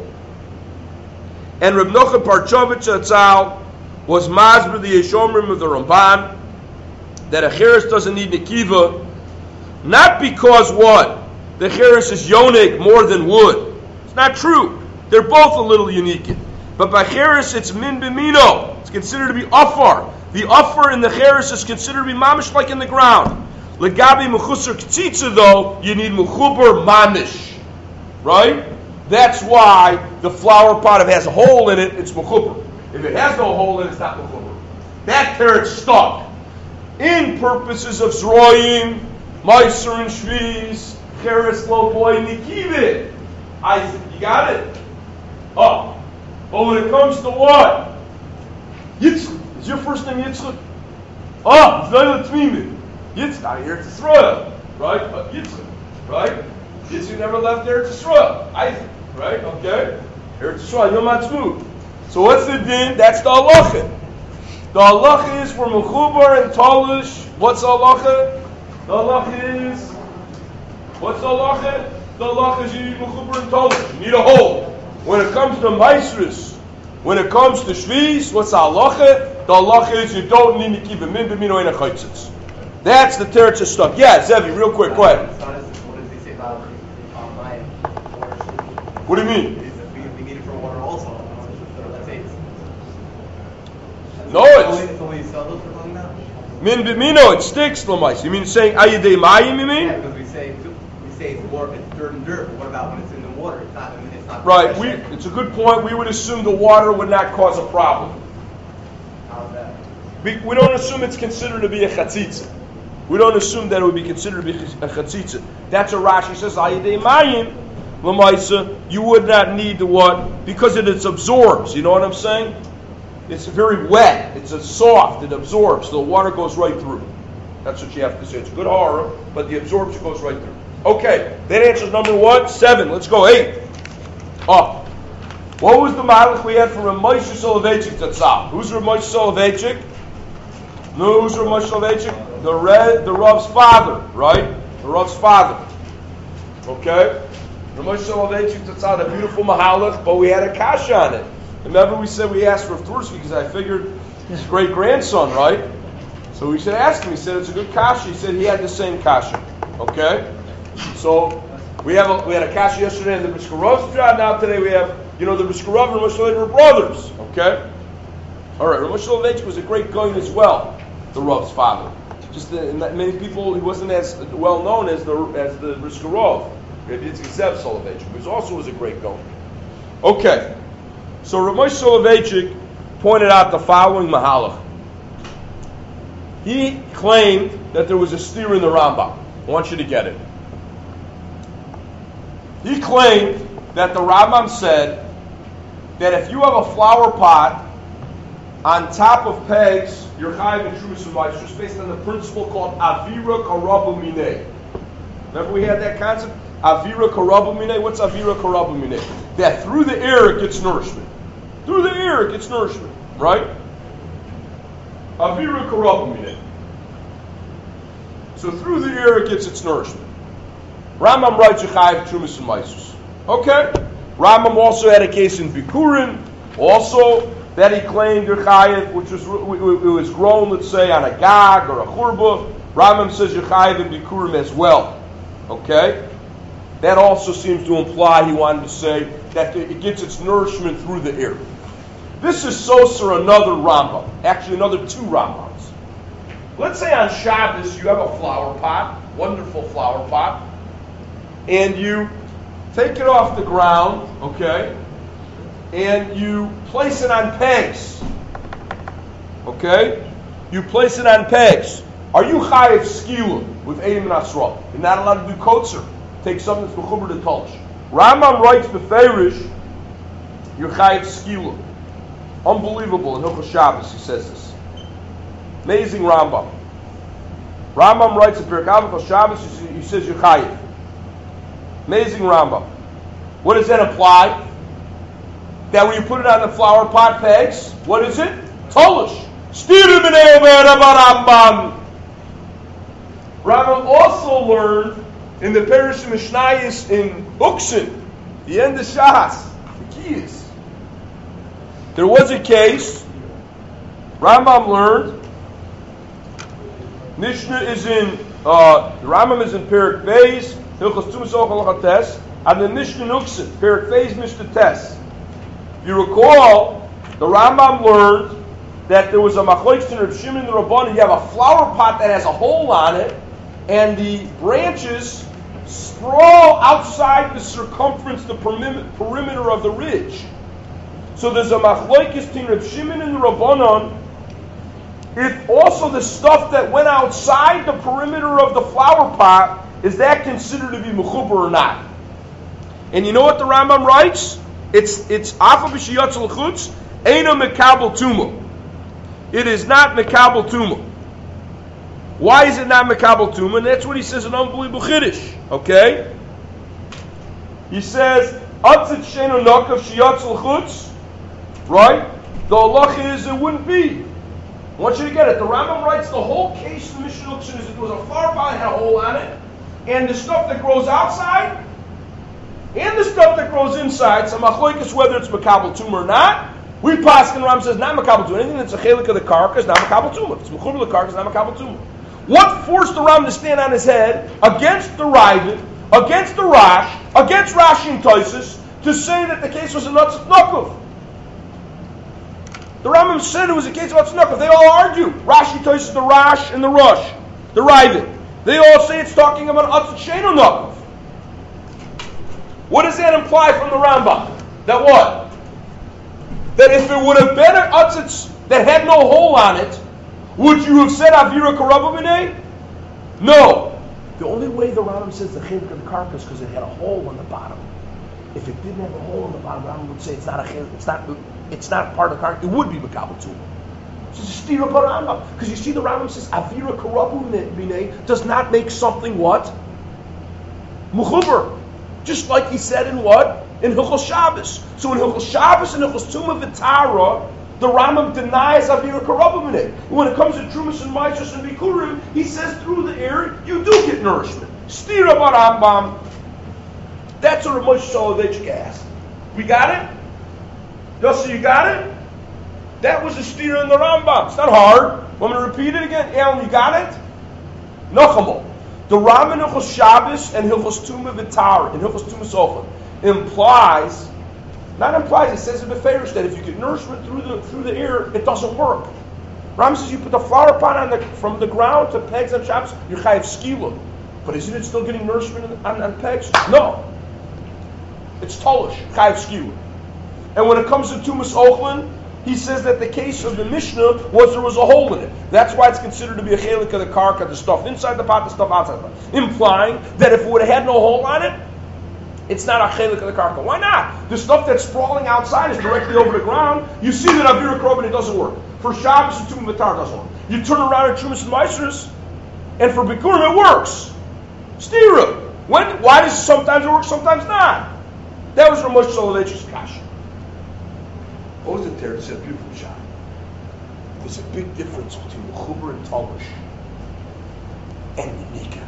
And Reb Nocha Parchovitz Atzal was masber the Yeshomrim of the Ramban that a cheres doesn't need nekiva, not because what? The cheres is yonik more than wood. It's not true. They're both a little unique. But by cheres it's min b'mino. It's considered to be afar. The afar in the cheres is considered to be mamish like in the ground. Legabi mechusar k'tzitza though, you need mechubar mamish. Right? That's why the flower pot, if it has a hole in it, it's mechubar. If it has no hole in it, it's not mechubar. That carrot's stuck. In purposes of zroyim, Maasor and Shvis, cheres lo boy nikivit. Isaac, you got it? Oh. But when it comes to what? Yitzchak. Is your first name Yitzchak? Oh, it's not a Tmimit. Yitzchak, Eretz Yisrael. Right? Yitzchak. Right? Yitzchak never left Eretz Yisrael. Isaac. Right? Okay? Eretz Yisrael, Yom HaTzmut. So what's the din? That's the halacha. The halacha is for mechubar and tolish. What's the halacha? The halacha is, what's the halacha? The halacha is you need mechubar and tolish. You need a hole. When it comes to Maasros, when it comes to Shvis, what's the halacha? The halacha is you don't need to keep a min b'mino ein chatzitz. That's the teretz stuff. Yeah, Zevi, real quick, go ahead. What does he say about my water? What do you mean? We need it for water also. That's it. No, it's only seldom for going now. Min b'mino, it sticks, lamais. You mean saying ayidei mayim, you mean? Yeah, because we say it's water, it's dirt and dirt. But what about when it's in the water? It's not. Right. It's a good point. We would assume the water would not cause a problem. How's that? We don't assume it's considered to be a chatzitza. We don't assume that it would be considered to be a chatzitza. That's a Rashi says ayidei mayim lamaisa. You would not need the what because it absorbs. You know what I'm saying? It's very wet. It's soft. It absorbs. So the water goes right through. That's what you have to say. It's a good horror, but the absorption goes right through. Okay, that answers number 1. 7. Let's go. 8. Oh, what was the malach we had from Rav Moshe Soloveitchik Tatzal? Who's Rav Moshe Soloveitchik? No, who's Rav Moshe Soloveitchik? The Rav's father, right? The Rav's father. Okay? Rav Moshe Soloveitchik Tatzal, a beautiful mahalach, but we had a kasha on it. Remember we said we asked Rav Tursky because I figured his great grandson, right? So we should ask him. He said it's a good kasha. He said he had the same kasha. Okay? So we had a kasha yesterday in the Briskerov's job. Now today we have, the Briskerov and Rav Moshe were brothers. Okay? All right, Rav Moshe Soloveitchik was a great goyin as well, the Rav's father. Just many people, he wasn't as well known as the Briskerov. Rabbi Yitzchak Zev Soloveitchik, who also was a great goyin. Okay. So Rav Moshe Soloveitchik pointed out the following mahalach. He claimed that there was a steer in the Rambam. I want you to get it. He claimed that the Rambam said that if you have a flower pot on top of pegs, you're chayiv and trumas and mitzvahs, just based on the principle called avira karabu minei. Remember we had that concept? Avira karabu minei. What's avira karabu minei? That through the air it gets nourishment. Through the air it gets nourishment, right? Avira karabu minei. So through the air it gets its nourishment. Rambam writes Yechayiv Trumas and Maasros. Okay. Rambam also had a case in Bikurim, also that he claimed Yechayiv, which was grown, let's say, on a gag or a churba. Rambam says Yechayiv in Bikurim as well. Okay. That also seems to imply he wanted to say that it gets its nourishment through the air. This is Soser another Rambam, actually another 2 Rambams. Let's say on Shabbos you have a flower pot, wonderful flower pot, and you take it off the ground, okay, and you place it on pegs, okay? You place it on pegs. Are you chayiv skila with Eidim and Asra? You're not allowed to do kotzer. Take something that's mechuber to tolish. Rambam writes beferish, you're chayiv skila. Unbelievable in Hilchos Shabbos, he says this. Amazing Rambam. Rambam writes in Perek Avos Shabbos, he says you're chayiv. Amazing Rambam. What does that imply? That when you put it on the flower pot pegs, what is it? Tolish. Rambam also learned in the Perish Mishnayos in Uksin, the end of Shas, the keys. There was a case, Rambam learned, Mishnah is in, Rambam is in Perek Beis, Hilchos Tumas Ochel Tes, and the Mishnah in Uksin, Perek Beis Mishnah Tes. If you recall, the Rambam learned that there was a machlokes in Reb Shimon and the Rabbanan. You have a flower pot that has a hole on it, and the branches sprawl outside the circumference, the perimeter of the ridge. So there's a machlokes between Reb Shimon and the Rabbanan. If also the stuff that went outside the perimeter of the flower pot, is that considered to be mechuber or not? And you know what the Rambam writes? It's afa b'shiyatz l'chutz, eino mekabel tumah. It is not mekabel tumah. Why is it not mekabel tumah? And that's what he says in unbelievable chiddush. Okay? He says, atzit sheno nakav shiyatz l'chutz. Right? The halacha is it wouldn't be. I want you to get it. The Rambam writes the whole case in the Mishnah Uksin is it was a flower pot that had a hole on it, and the stuff that grows outside, and the stuff that grows inside, so machlokes whether it's mekabel tumah or not. We pass and Rambam says not mekabel tumah. Anything that's a chelik of the karka is not mekabel tumah. If it's mechuber the karka, it's not mekabel tumah. What forced the Rambam to stand on his head against the Ravid, against the Rash, against Rashi and Tosfos to say that the case was a Natzat Nokov? The Rambam said it was a case of Natzat Nokov. They all argue. Rashi, Tosfos, the Rash, and the Rosh, the Ravid. They all say it's talking about Natzat Sheno Nokov. What does that imply from the Rambam? That what? That if it would have been an Atzitz that had no hole on it, would you have said Avira Karabah B'nei? No. The only way the Rambam says the chelik of the karka is because it had a hole on the bottom. If it didn't have a hole on the bottom, the Rambam would say it's not a chelik, it's not part of the karka. It would be mekabel tumah. It's just a steer of Rambam. Because you see the Rambam says Avira Karabah B'nei does not make something what? Mechuber. Just like he said in what? In Hilchos Shabbos. So in Hilchos Shabbos and Hilchos Tumah V'Tara, the Rambam denies Avira Karabah B'nei. When it comes to Trumas and Maishos and Bikurim, he says through the air, you do get nourishment. Stira bar Rambam. That's what Moshe Soloveitchik asked. We got it? Yossi, you got it? That was a stira in the Rambam. It's not hard. Want me to repeat it again? Alan, you got it? Nachamo. The Rambam in Hilchos Shabbos and Hilchos Tumah V'Tara, in Hilchos Tumah Sofa, implies, it says in the Beferish that if you get nourishment through the air, it doesn't work. Rambam says you put the flower pot from the ground to pegs on Shabbos, you're chayiv skila. But isn't it still getting nourishment on pegs? No. It's tolish, chayiv skila. And when it comes to Tumas Ochlin, he says that the case of the Mishnah was there was a hole in it. That's why it's considered to be a chelik of the karka, the stuff inside the pot, the stuff outside the pot. Implying that if it would have had no hole on it, it's not a chelik of the karka. Why not? The stuff that's sprawling outside is directly over the ground. You see that Avira Karabah it doesn't work. For Shabbos and Tumah V'Tara doesn't work. You turn around at Trumas and Maasros, and for Bikurim it works. Stira. Why does it sometimes work, sometimes not? That was Moshe Soloveitchik's kasha. What was it there? It's a beautiful shot. There's a big difference between Mechuber and Tolish and Yenika.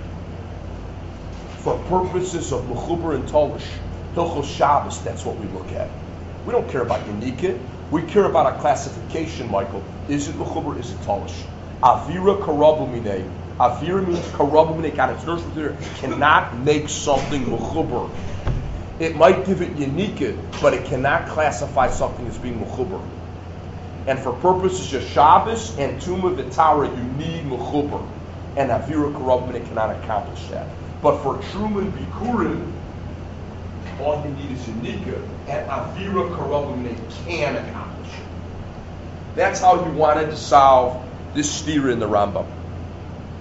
For purposes of Mechuber and Tolish, Hilchos Shabbos, that's what we look at. We don't care about Yenika. We care about a classification, Michael. Is it Mechuber, is it Tolish? Avira Karabah Minei. Avira means Karabah Minei. God, it's nourishment there. Cannot make something Mechuber. It might give it Yenika, but it cannot classify something as being Mechuber. And for purposes of Shabbos and Tumah V'Tara, you need Mechuber. And Avira Karabah Minei cannot accomplish that. But for Truman Bikurim, all you need is Yenika, and Avira Karabah Minei can accomplish it. That's how you wanted to solve this stira in the Rambam.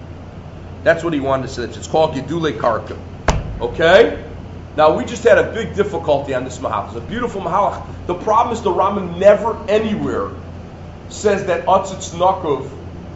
That's what he wanted to say. It's called Gedule Karka. Okay? Now, we just had a big difficulty on this Mahalach. It's a beautiful Mahalach. The problem is the Rambam never anywhere says that Atzitz Nakov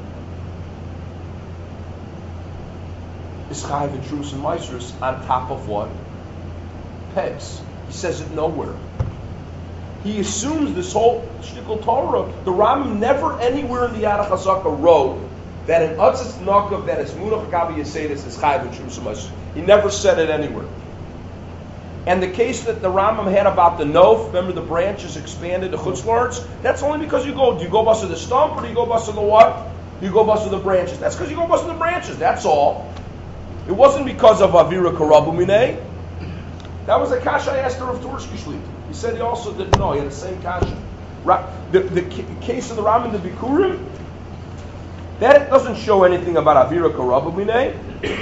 is Chayiv and Trus and Meisers on top of what? Pegs. He says it nowhere. He assumes this whole Shtikul Torah. The Rambam never anywhere in the Yad HaChazaka wrote that an Atzitz Nakov that is Munach Gabi Yesedis is Chayiv and Trus and Meisers. He never said it anywhere. And the case that the Rambam had about the Nof, remember the branches expanded to Chutz La'aretz, that's only because do you go bust to the stump or do you go bust to the what? You go bust to the branches. That's because you go bust to the branches, that's all. It wasn't because of Avira Karabu Minei. That was a kasha I asked her of Turshki Shlit. He said he also didn't know, he had the same kasha. The case of the Rambam, the Bikurim, that doesn't show anything about Avira Karabu Minei.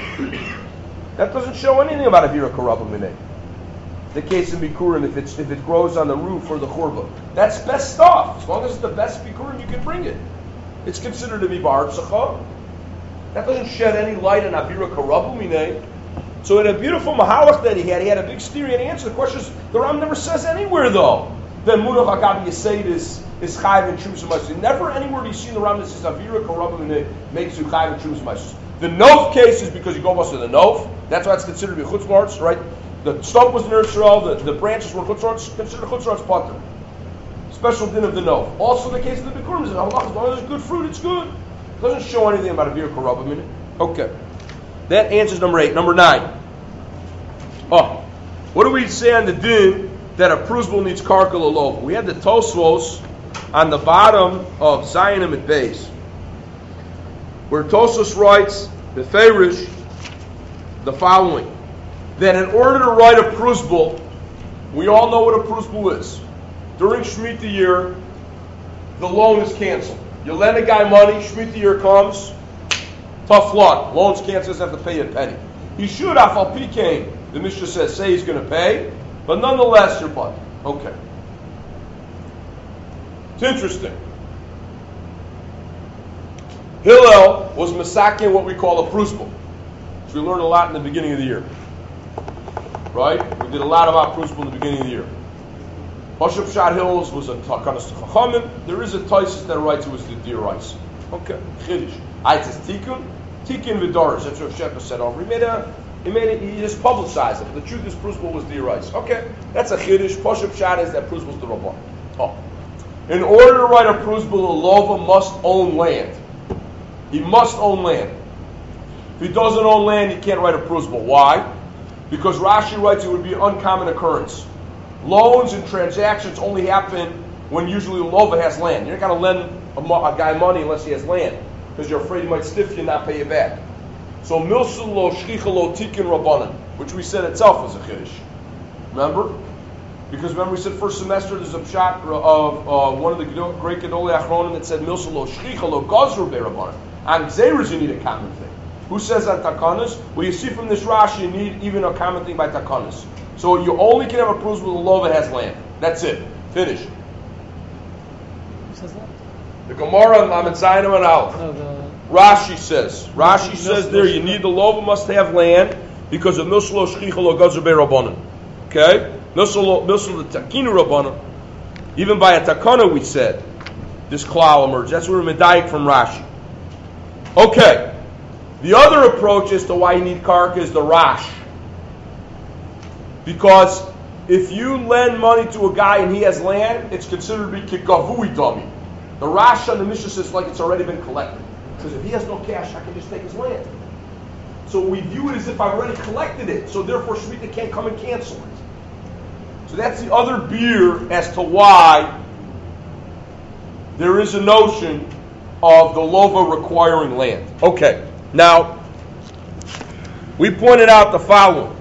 That doesn't show anything about Avira Karabu Minei. The case of Bikurim, if it grows on the roof or the churba. That's best stuff. As long as it's the best Bikurim, you can bring it. It's considered to be Bar Tzachah. That doesn't shed any light on Avira Karabu Minei. So in a beautiful Mahalach that he had a big Styrian answer. The question is, the Ram never says anywhere though that Munach Agabi Yesed is Chayiv and Trus and Meisers. Never anywhere do you see in the Ram that says Avira Karabu Minei makes you Chayiv and Trus and Meisers. The Nof case is because you go bust to the Nof. That's why it's considered to be Chutz La'aretz, right? The stump was in Israel, the branches were Chutz La'aretz, considered Chutz La'aretz Pater. Special din of the Nof. Also the case of the Bikurim is as long as there's good fruit, it's good. It doesn't show anything about Avira Karabu Minei. Okay. That answers number 8. Number 9. Oh, what do we say on the din that a prusbul needs karka lelova? We had the Tosfos on the bottom of Zion and Beis, where Tosfos writes the Farish the following: that in order to write a prusbul, we all know what a prusbul is. During Shemitah year, the loan is canceled. You lend a guy money, Shemitah year comes, tough luck. Loan's canceled, doesn't have to pay a penny. He should, Afal Pikein, the Mishnah says, say he's going to pay, but nonetheless, you're button. Okay. It's interesting. Hillel was masakin what we call a prusbul, which we learned a lot in the beginning of the year. Right? We did a lot about prusbul in the beginning of the year. Hoshab Shad Hills was a Takanas Chachamim. There is a Taisus that writes it was the Deer Rice. Okay. Chiddush. It says Tikkun V'Darish. That's what Shepha said over. He just publicized it. But the truth is prusbul was Deer Rice. Okay. That's a Chiddush. Hoshab Shad is that prusbul was the Rabban. Oh. In order to write a prusbul, a lova must own land. He must own land. If he doesn't own land, he can't write a prusbul. Why? Because Rashi writes it would be an uncommon occurrence. Loans and transactions only happen when usually the lova has land. You're not going to lend a guy money unless he has land, because you're afraid he might stiff you and not pay you back. So milsul lo shchicha lo tikkun rabbanan, which we said itself was a chiddush. Remember? Because remember we said first semester there's a pshat of one of the great Gedolei Achronim that said milsul lo shchicha lo gazru be'rabbanan. On gzeirus you need a common thing. Who says on takanas? Well, you see from this Rashi you need even a common thing by takanas. So you only can have a prusbul with a lova that has land. That's it. Finish. Who says that? The Gemara and Lamed Zayin and Aleph. No, Rashi says there you need the lova must have land because of milsul lo shchicha lo gazru be'rabbanan. Okay? Milsul the takinu rabbanan. Even by a takana we said this klal emerged. That's where we're medayik from Rashi. Okay. The other approach as to why you need karka is the Rash. Because if you lend money to a guy and he has land, it's considered to be kikavui dami. The Rash on the Mishnah says like it's already been collected. Because if he has no cash, I can just take his land. So we view it as if I've already collected it. So therefore Shemitah can't come and cancel it. So that's the other beer as to why there is a notion of the lova requiring land. Okay. Now, we pointed out the following.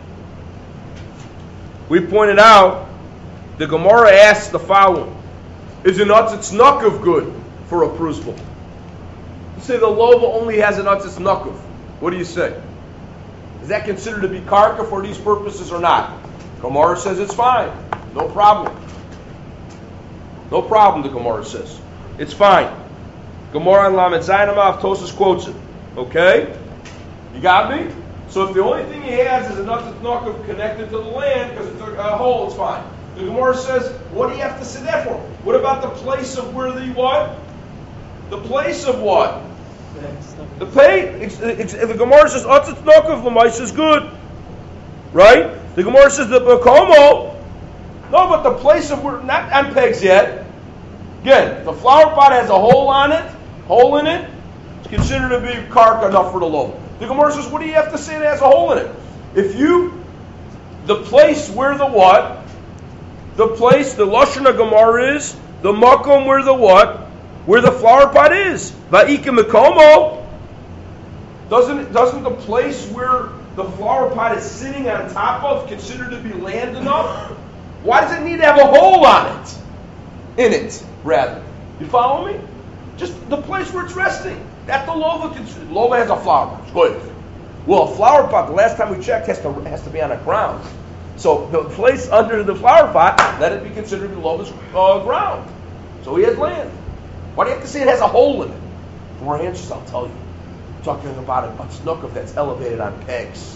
We pointed out, the Gemara asks the following. Is an atzitz nakav good for a prusbul? You say the lova only has an atzitz nakav. What do you say? Is that considered to be karka for these purposes or not? Gemara says it's fine. No problem. No problem, the Gemara says. It's fine. Gemara and Lamed Zayin Amav, Tosas quotes it. Okay? You got me? So if the only thing he has is enough tzedakah connected to the land, because it's a hole, it's fine. The Gemara says, what do you have to say that for? What about the place of where the what? The place of what? The pay. The Gemara says, tzedakah l'mais is good. Right? The Gemara says the Bakomo. No, but the place of where, not on pegs yet. Again, the flower pot has a hole in it, it's considered to be karka enough for the loaf. The Gemara says, what do you have to say that has a hole in it? The place where the what? The place, the Lashon Gemara is, the makom where the what? Where the flower pot is. Va'ika mekomo. Doesn't the place where the flower pot is sitting on top of considered to be land enough? Why does it need to have a hole on it? In it, rather. You follow me? Just the place where it's resting. That's the lova. Lova has a flower pot. It's good. Well, a flower pot, the last time we checked, has to be on the ground. So the place under the flower pot, let it be considered the lova's ground. So he has land. Why do you have to say it has a hole in it? For more answers, I'll tell you. I'm talking about a tzedakah that's elevated on pegs.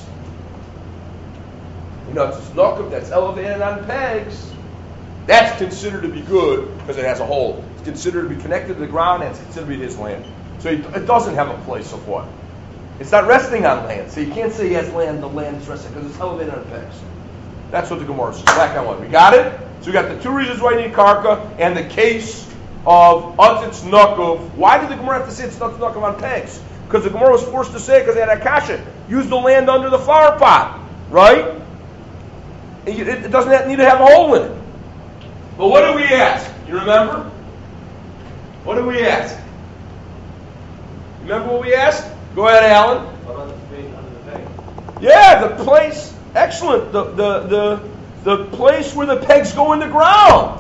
You know, it's a tzedakah that's elevated on pegs. That's considered to be good because it has a hole. It's considered to be connected to the ground and it's considered to be his land. So it doesn't have a place of what? It's not resting on land. So you can't say he has land, the land is resting because it's elevated on pegs. That's what the Gemara says. Black on white. We got it? So we got the two reasons why you need karka and the case of Atzitz Nakov. Why did the Gemara have to say it's Atzitz Nakov on pegs? Because the Gemara was forced to say it because they had Akasha. Use the land under the flower pot. Right? It doesn't need to have a hole in it. But what do we ask? You remember? What do we ask? Remember what we asked? Go ahead, Alan. What about the space under the peg? Yeah, the place. Excellent. The place where the pegs go in the ground.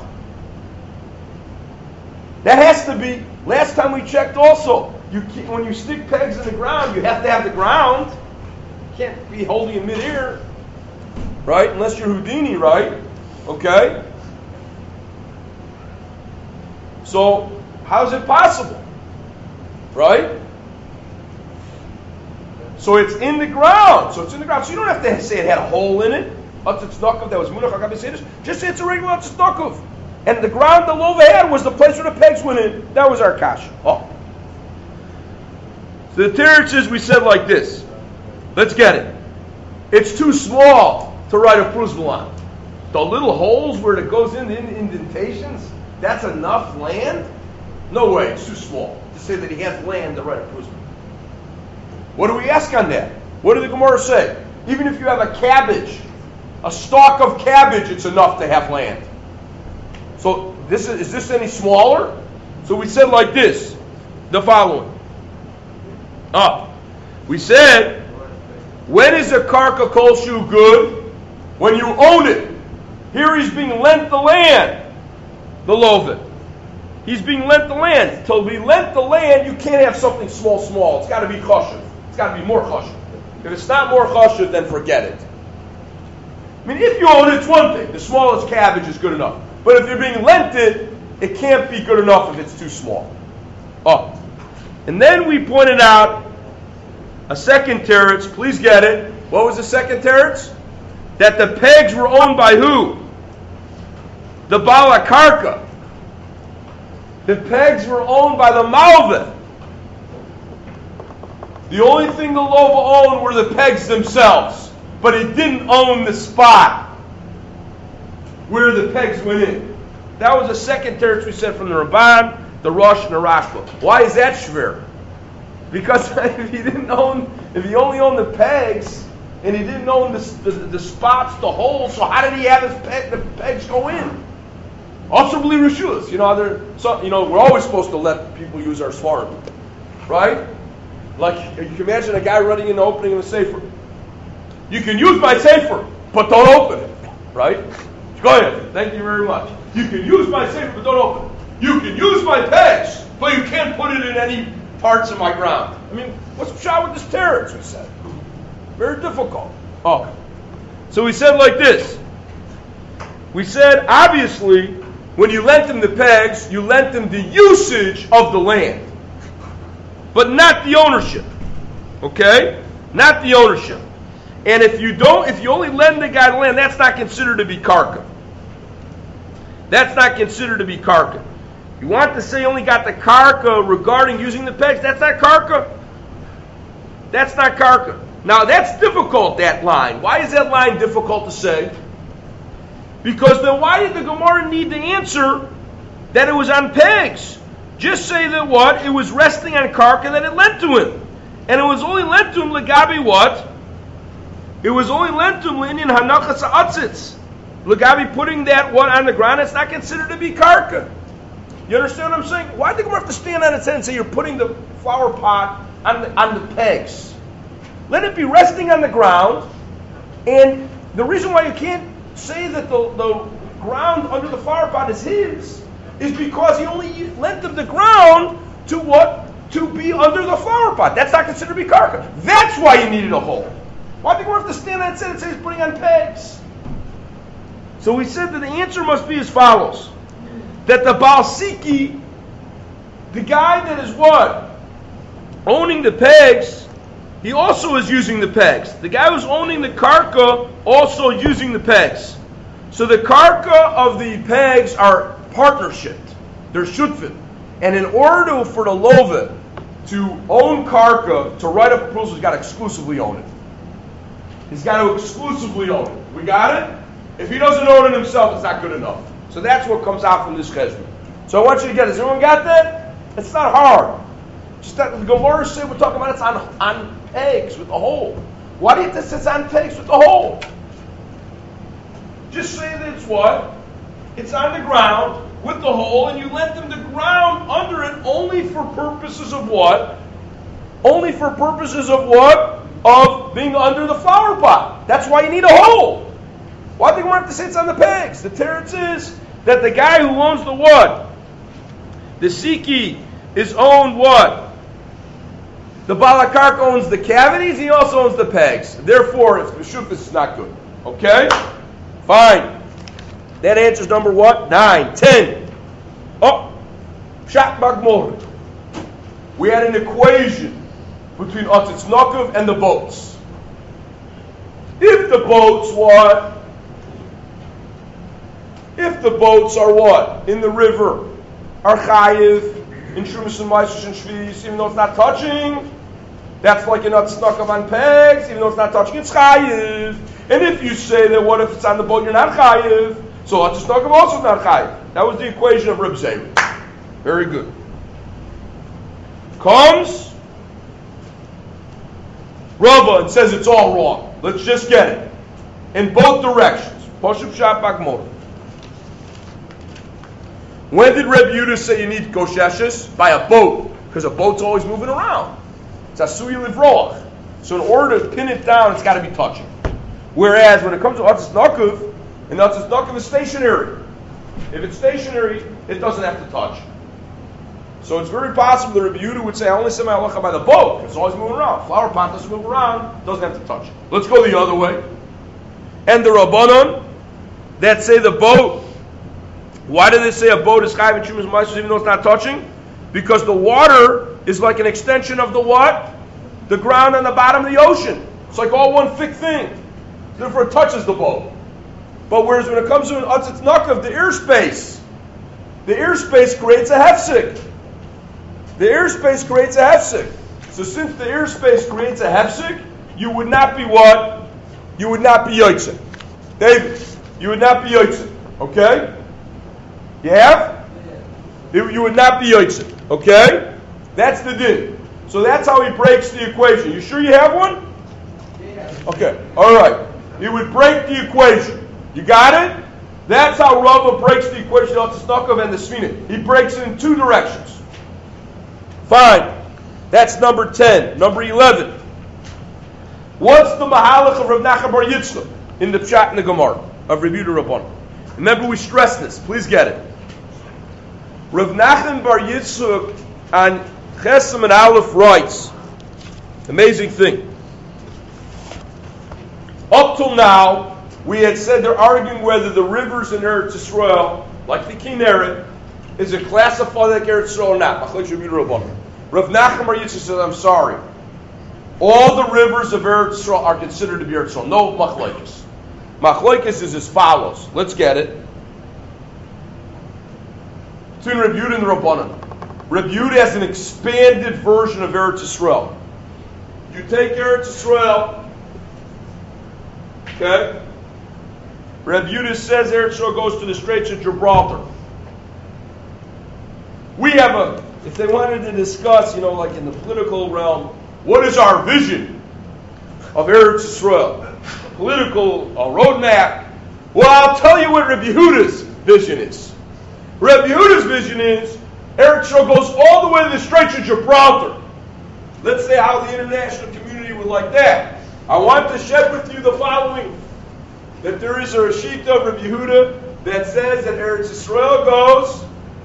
That has to be. Last time we checked also. When you stick pegs in the ground, you have to have the ground. You can't be holding in midair. Right? Unless you're Houdini, right? Okay? So, how is it possible? Right? So it's in the ground. So you don't have to say it had a hole in it. That was munach hakabesedus. Just say it's a regular tzedakah. And the ground the lova had was the place where the pegs went in. That was our kasha. Oh. So the teretz we said like this. Let's get it. It's too small to write a pruzbul on. The little holes where it goes in the indentations, that's enough land? No way, it's too small to say that he has land to write a pruzbul. What do we ask on that? What did the Gemara say? Even if you have a cabbage, a stalk of cabbage, it's enough to have land. So is this any smaller? So we said like this, the following. We said, when is a karka kolshu good? When you own it. Here he's being lent the land, the lovet. He's being lent the land. To be lent the land, you can't have something small. It's got to be chashuv. It's got to be more chashuv. If it's not more chashuv, then forget it. I mean, if you own it, it's one thing. The smallest cabbage is good enough. But if you're being lent it can't be good enough if it's too small. And then we pointed out a second teretz. Please get it. What was the second teretz? That the pegs were owned by who? The Baal HaKarka. The pegs were owned by the Malveh. The only thing the lova owned were the pegs themselves. But it didn't own the spot where the pegs went in. That was the second teretz we said from the Ramban, the Rosh, and the Rashba. Why is that shver? Because if he only owned the pegs, and he didn't own the spots, the holes, so how did he have the pegs go in? Also believe Rishus. We're always supposed to let people use our svarim. Right? Like, you can imagine a guy running in the opening of a sefer. You can use my sefer, but don't open it. Right? Go ahead. Thank you very much. You can use my sefer, but don't open it. You can use my pegs, but you can't put it in any parts of my ground. I mean, what's the shot with this teretz, we said? Very difficult. So we said like this. We said, obviously, when you lent him the pegs, you lent him the usage of the land, but not the ownership. Okay? not the ownership. And if you only lend the guy the land, that's not considered to be karka. That's not considered to be karka. You want to say you only got the karka regarding using the pegs, that's not karka. That's not karka. Now that's difficult, that line. Why is that line difficult to say? Because then why did the Gemara need to answer that it was on pegs? Just say that what? It was resting on karka that it lent to him. And it was only lent to him legabi what? It was only lent to him l'inyan hanachas ha'atzitz. Legabi putting that what on the ground, it's not considered to be karka. You understand what I'm saying? Why did the Gemara have to stand on its head and say you're putting the flower pot on the pegs? Let it be resting on the ground. And the reason why you can't say that the ground under the flower pot is his is because he only lent him the ground to what? To be under the flower pot. That's not considered to be karka. That's why you needed a hole. Why did we have to stand on its head and say he's putting on pegs? So we said that the answer must be as follows. That the Baal Siki, the guy that is what? Owning the pegs, he also is using the pegs. The guy who's owning the karka also using the pegs. So the karka of the pegs are partnership. They're shutfin. And in order for the lova to own karka, to write up a proposal, he's got to exclusively own it. He's got to exclusively own it. We got it? If he doesn't own it himself, it's not good enough. So that's what comes out from this cheshbon. So I want you to get it. Has everyone got that? It's not hard. Just that the Gemara said we're talking about it's on pegs with the hole. Why do you have to say it's on pegs with the hole? Just say that it's what? It's on the ground with the hole, and you lent them the ground under it only for purposes of what? Only for purposes of what? Of being under the flower pot. That's why you need a hole. Why do you want to say it's on the pegs? The teretz is that the guy who owns the what? The Siki is owned what? The Balakark owns the cavities, he also owns the pegs. Therefore, if the shufis is not good. Okay? Fine. That answers number what? 9. 10. Oh, Pshat Bagmor. We had an equation between Atzitz Nakav and the boats. If the boats what? If the boats are what? In the river, are chayiv, in Shumas and Maisus and Shvis, even though it's not touching, that's like an Atzitz Nakav on pegs, even though it's not touching, it's chayiv. And if you say that what if it's on the boat, you're not chayiv, so Atzitz Nakav also not chayiv. That was the equation of Reb Zayim. Very good. Comes Rava and says it's all wrong. Let's just get it. In both directions. Poshup Shat Bagmor. When did Reb Yehuda say you need gosheshes? By a boat. Because a boat's always moving around. It's asuyi livroach. So in order to pin it down, it's got to be touching. Whereas when it comes to Atzitz Nakav, and Atzitz Nakav is stationary. If it's stationary, it doesn't have to touch. So it's very possible that Rabbi Yehuda would say, I only say my halacha by the boat. It's always moving around. Flower pot doesn't move around, doesn't have to touch. Let's go the other way. And the Rabbanon that say the boat, why do they say a boat is chayiv and shumas ma'asos even though it's not touching? Because the water is like an extension of the what? The ground on the bottom of the ocean. It's like all one thick thing. Therefore it touches the boat. But whereas when it comes to an Atzitz Nakav, the airspace creates a hefsek. The airspace creates a hefsek. So since the airspace creates a hefsek, you would not be what? You would not be yotzei. David, you would not be yotzei. Okay? You have? You would not be yotzei. Okay? That's the din. So that's how he breaks the equation. You sure you have one? Okay. All right. He would break the equation. You got it? That's how Rava breaks the equation of the Nakav and the Sfina. He breaks it in two directions. Fine. That's number 10. Number 11. What's the mahalach of Rav Nachman Bar Yitzchak in the Pshat and the Gemara of Reb Yehuda Rabbanan? Remember we stressed this. Please get it. Rav Nachman Bar Yitzchak on Chesem and Aleph writes, amazing thing. Up till now, we had said they're arguing whether the rivers in Eretz Yisrael, like the Kinneret, is it classified like Eretz Yisrael or not? Rav Nachman Bar Yitzchak says, I'm sorry. all the rivers of Eretz Yisrael are considered to be Eretz Yisrael. No machlokes. Machlokes is as follows. Let's get it. Between Reb Yehuda and the Rabbanan. Reb Yehuda has an expanded version of Eretz Yisrael. You take Eretz Yisrael, okay? Reb Yehuda says Eretz Yisrael goes to the Straits of Gibraltar. We have if they wanted to discuss, like in the political realm, what is our vision of Eretz Yisrael? A political roadmap. Well, I'll tell you what Reb Yehuda's vision is. Reb Yehuda's vision is Eretz Yisrael goes all the way to the Straits of Gibraltar. Let's say how the international community would like that. I want to share with you the following. That there is a Rashita of Reb Yehuda that says that Eretz Yisrael goes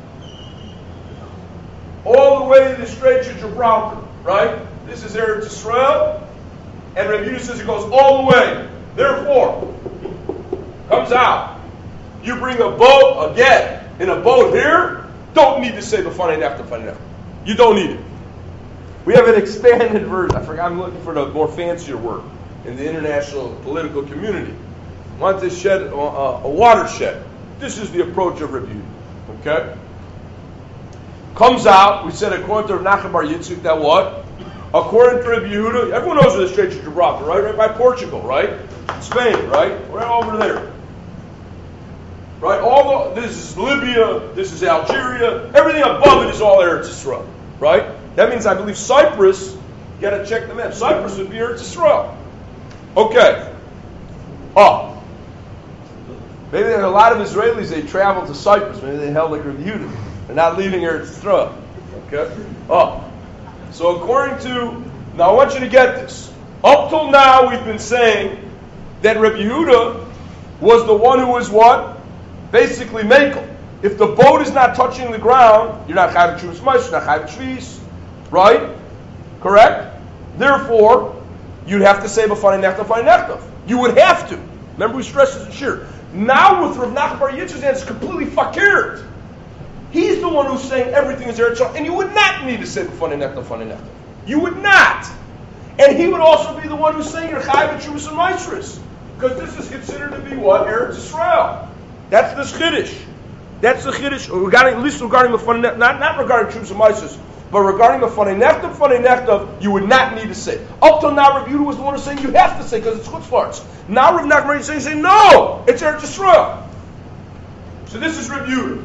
all the way to the Straits of Gibraltar, right? This is Eretz Yisrael, and Reb Yehuda says it goes all the way. Therefore, comes out. You bring a boat, in a boat here, don't need to say B'fanei Nefta. You don't need it. We have an expanded version. I'm looking for the more fancier word in the international political community. Want to shed a watershed. This is the approach of Reb Yehuda. Okay? Comes out, we said according to Nachman Bar Yitzchak, that what? According to Reb Yehuda, everyone knows where the Straits of Gibraltar, right? Right by Portugal, right? Spain, right? Right over there. Right? This is Libya, this is Algeria, everything above it is all Eretz Yisrael. Right? That means I believe Cyprus, you gotta check the map. Cyprus would be Eretz Yisrael. Okay. Maybe a lot of Israelis, they travel to Cyprus. Maybe they held like Reb Yehuda. They're not leaving Eretz Yisrael. Okay? So according to, now I want you to get this. Up till now, we've been saying that Reb Yehuda was the one who was what? Basically Mekel. If the boat is not touching the ground, you're not chayv Shumas Ma'aser, you're not chayv Shvis. Right? Correct? Therefore, you'd have to say B'fanei Nefta. You would have to. Remember we stressed this in Shir. Now with Rav Nachman Bar Yitzchak, it's completely fakir. He's the one who's saying everything is Eretz Yisrael, and you would not need to say B'fanei Nefta. You would not. And he would also be the one who's saying you're chayv Shumas and Ma'aser, because this is considered to be what? Eretz Yisrael. That's the Chiddush. That's the Chiddush, at least regarding B'fanei Nefta, not regarding Shumas and Ma'aser, but regarding B'fanei Nefta, you would not need to say. Up till now, Reb Yehuda was the one who's saying you have to say because it's chutzlarts. Now Rav Nachman is saying no, it's Eretz Yisrael. So this is Reb Yehuda.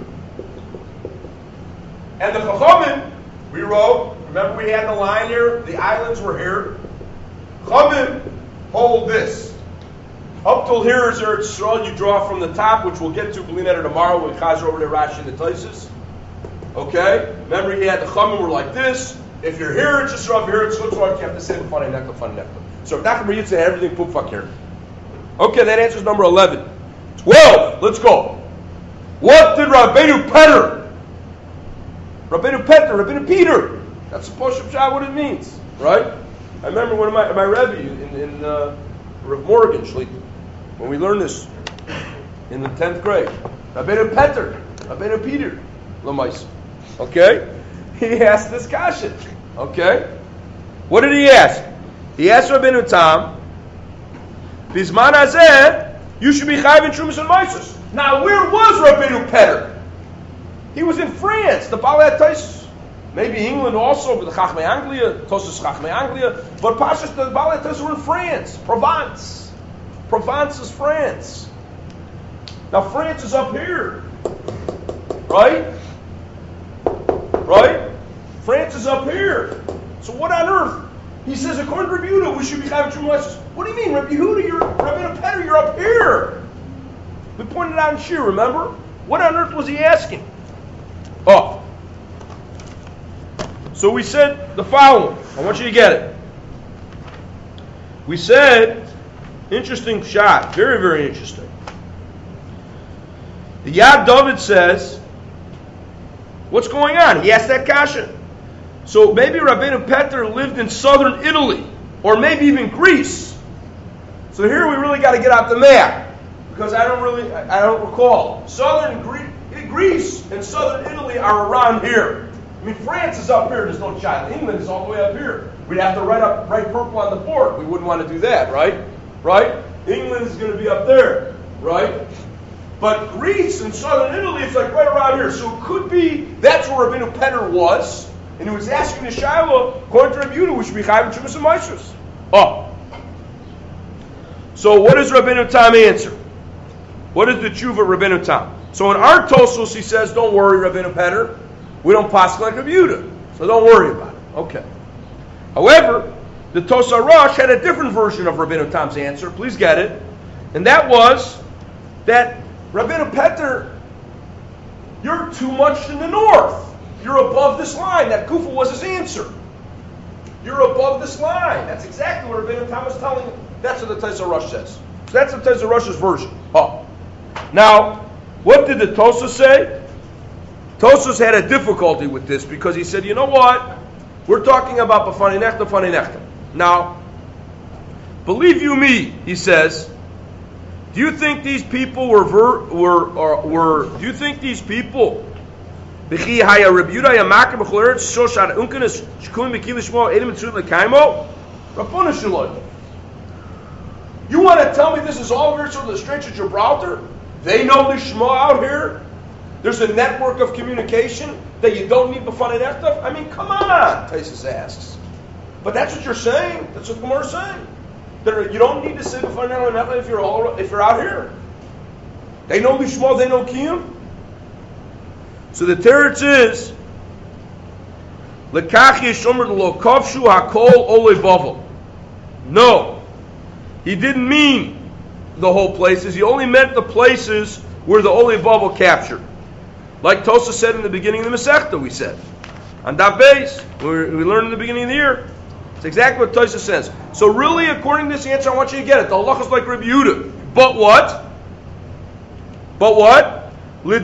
And the Chachamim, we wrote, remember we had the line here, the islands were here. Chachamim hold this. Up till here is Eretz Yisrael, you draw from the top, which we'll get to B'lineder tomorrow when we chazer over to Rashi and the Taisus. Okay? Remember he had the Chachamim were like this. If you're here, it's Yisrael. If you're here, it's Chutzlar. You have to say B'fanei Nefta. So Nachman Bar Yitzchak had everything poop fuck here. Okay, that answers number 11. 12. Let's go. What did Rabbeinu Peter? That's supposed to be what it means, right? I remember one of my Rebbe in Rav Morgan when we learned this in the 10th grade. Rabbeinu Peter, Lamais. Okay, he asked this question. Okay, what did he ask? He asked Rabbeinu Tam, Bizman hazeh, you should be chayv in Shumas and Ma'aser. Now, where was Rabbeinu Peter? He was in France, the Balei Taisus. Maybe England also, but the Chachmei Anglia, Tosus Chachmei Anglia. But Pashas, the Balei Taisus were in France, Provence. Provence is France. Now, France is up here. Right? Right? France is up here. So what on earth? He says, according to Reb Yehuda, we should be chayv Shumas. What do you mean, Reb Yehuda? Rabbeinu Peter, you're up here. We pointed out in Shir, remember? What on earth was he asking? So we said the following. I want you to get it. We said, interesting shot. Very, very interesting. The Yad David says, what's going on? He asked that question. So maybe Rabbeinu Peter lived in southern Italy, or maybe even Greece. So here we really got to get out the map, because I don't recall. Southern Greece and southern Italy are around here. I mean, France is up here, there's no child. England is all the way up here. We'd have to write purple on the board. We wouldn't want to do that, right? Right? England is going to be up there, right? But Greece and southern Italy, it's like right around here. So it could be that's where Rabbeinu Peter was, and he was asking the Shiloh, according to Rabbi Yehuda, we should be chayv Trumas and Maasros. Oh. So what does Rabbeinu Tam answer? What is the tshuva of Rabbeinu Tam? So in our Tosos, he says, don't worry, Rabbeinu Peter. We don't pass like Rabbi Yehuda. So don't worry about it. Okay. However, the Tosar Rosh had a different version of Rabbeinu Tam's answer. Please get it. And that was that Rabbeinu Peter, you're too much in the north. You're above this line. That Kufa was his answer. You're above this line. That's exactly what Rabbeinu Tam was telling him. That's what the Tosar Rosh says. So that's the Tosar Rosh's version. Oh. Now, what did the Tosas say? Tosas had a difficulty with this because he said, you know what? We're talking about B'fani Nechta. Now, believe you me, he says, do you think these people were do you think these people you want to tell me this is all over the Straits of Gibraltar? They know the Shema out here? There's a network of communication that you don't need B'fani Nechta? I mean, come on, Taisus asks. But that's what you're saying. That's what Gemara is saying. You don't need to say B'fani Nechta if you're out here. They know Lishma, they know Kiyum. So the teretz is Lekach Yeshomer Lo Kovshu Hakol Ole Bavel. No, he didn't mean the whole places. He only meant the places where the Ole Bavel captured. Like Tosa said in the beginning of the Masechta, we said. On Daf Beis, we learned in the beginning of the year. It's exactly what Tosa says. So really, according to this answer, I want you to get it. The halacha is like Rabbi Yehuda. But what? It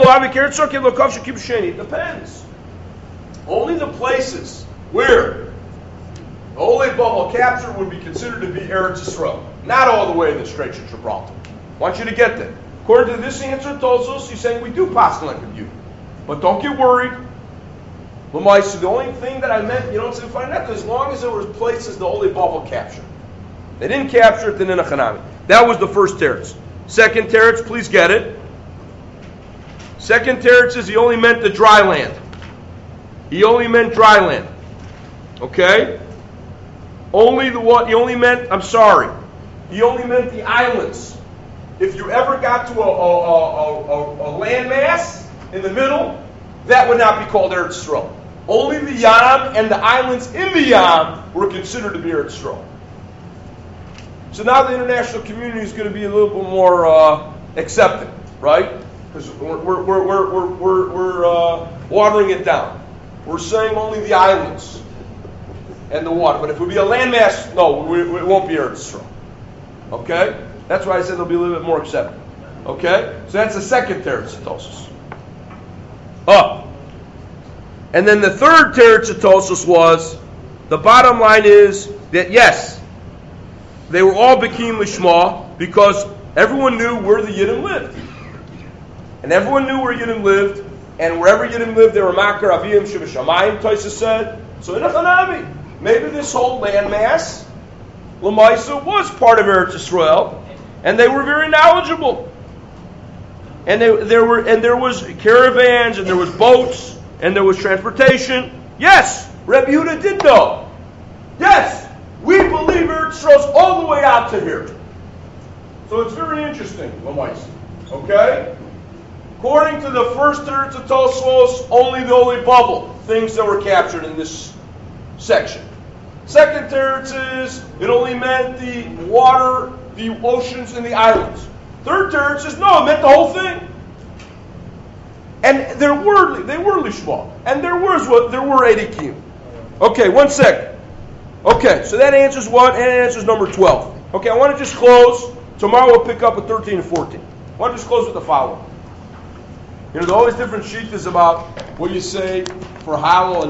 depends. Only the places where the Ole Bavel capture would be considered to be Eretz Yisrael. Not all the way in the Straits of Gibraltar. I want you to get that. According to this answer, Tosos, he's saying we do pass like with you. But don't get worried. L'maisa, the only thing that I meant, you don't say find out, as long as there were places the Ole Bavel captured. They didn't capture it, then in a Chanami. That was the first teretz. Second teretz, please get it. Second teretz is he only meant the dry land. He only meant dry land. Okay? He only meant the islands. If you ever got to a landmass in the middle, that would not be called Eretz Yisrael. Only the Yam and the islands in the Yam were considered to be Eretz Yisrael. So now the international community is going to be a little bit more accepting, right? Because we're watering it down. We're saying only the islands and the water. But if it would be a landmass, no, it won't be Eretz Yisrael. Okay? That's why I said they'll be a little bit more accepting. Okay? So that's the second teretz Tosos. And then the third teretz Tosos was, the bottom line is that yes, they were all Bekim Lishma because everyone knew where the Yidden lived. And everyone knew where Yidden lived, and wherever Yidden lived, they were Makar Aviyim Shivashamayim, Tosos said. So in a Chanami, maybe this whole landmass, L'maisa, was part of Eretz Yisrael, and they were very knowledgeable. And there was caravans, and there was boats, and there was transportation. Yes, Rabbi Yehuda did know. Yes, we believe Eretz Yisrael's all the way out to here. So it's very interesting, L'maisa. Okay? According to the first teretz of Tosfos, only the Ole Bavel, things that were captured in this section. Second teretz is, it only meant the water, the oceans, and the islands. Third teretz is, no, it meant the whole thing. And they were Lishma. And there were 80 kiyum. Okay, 1 second. Okay, so that answers what? And it answers number 12. Okay, I want to just close. Tomorrow we'll pick up with 13 and 14. I want to just close with the following. There's always different shittas about what you say for halal and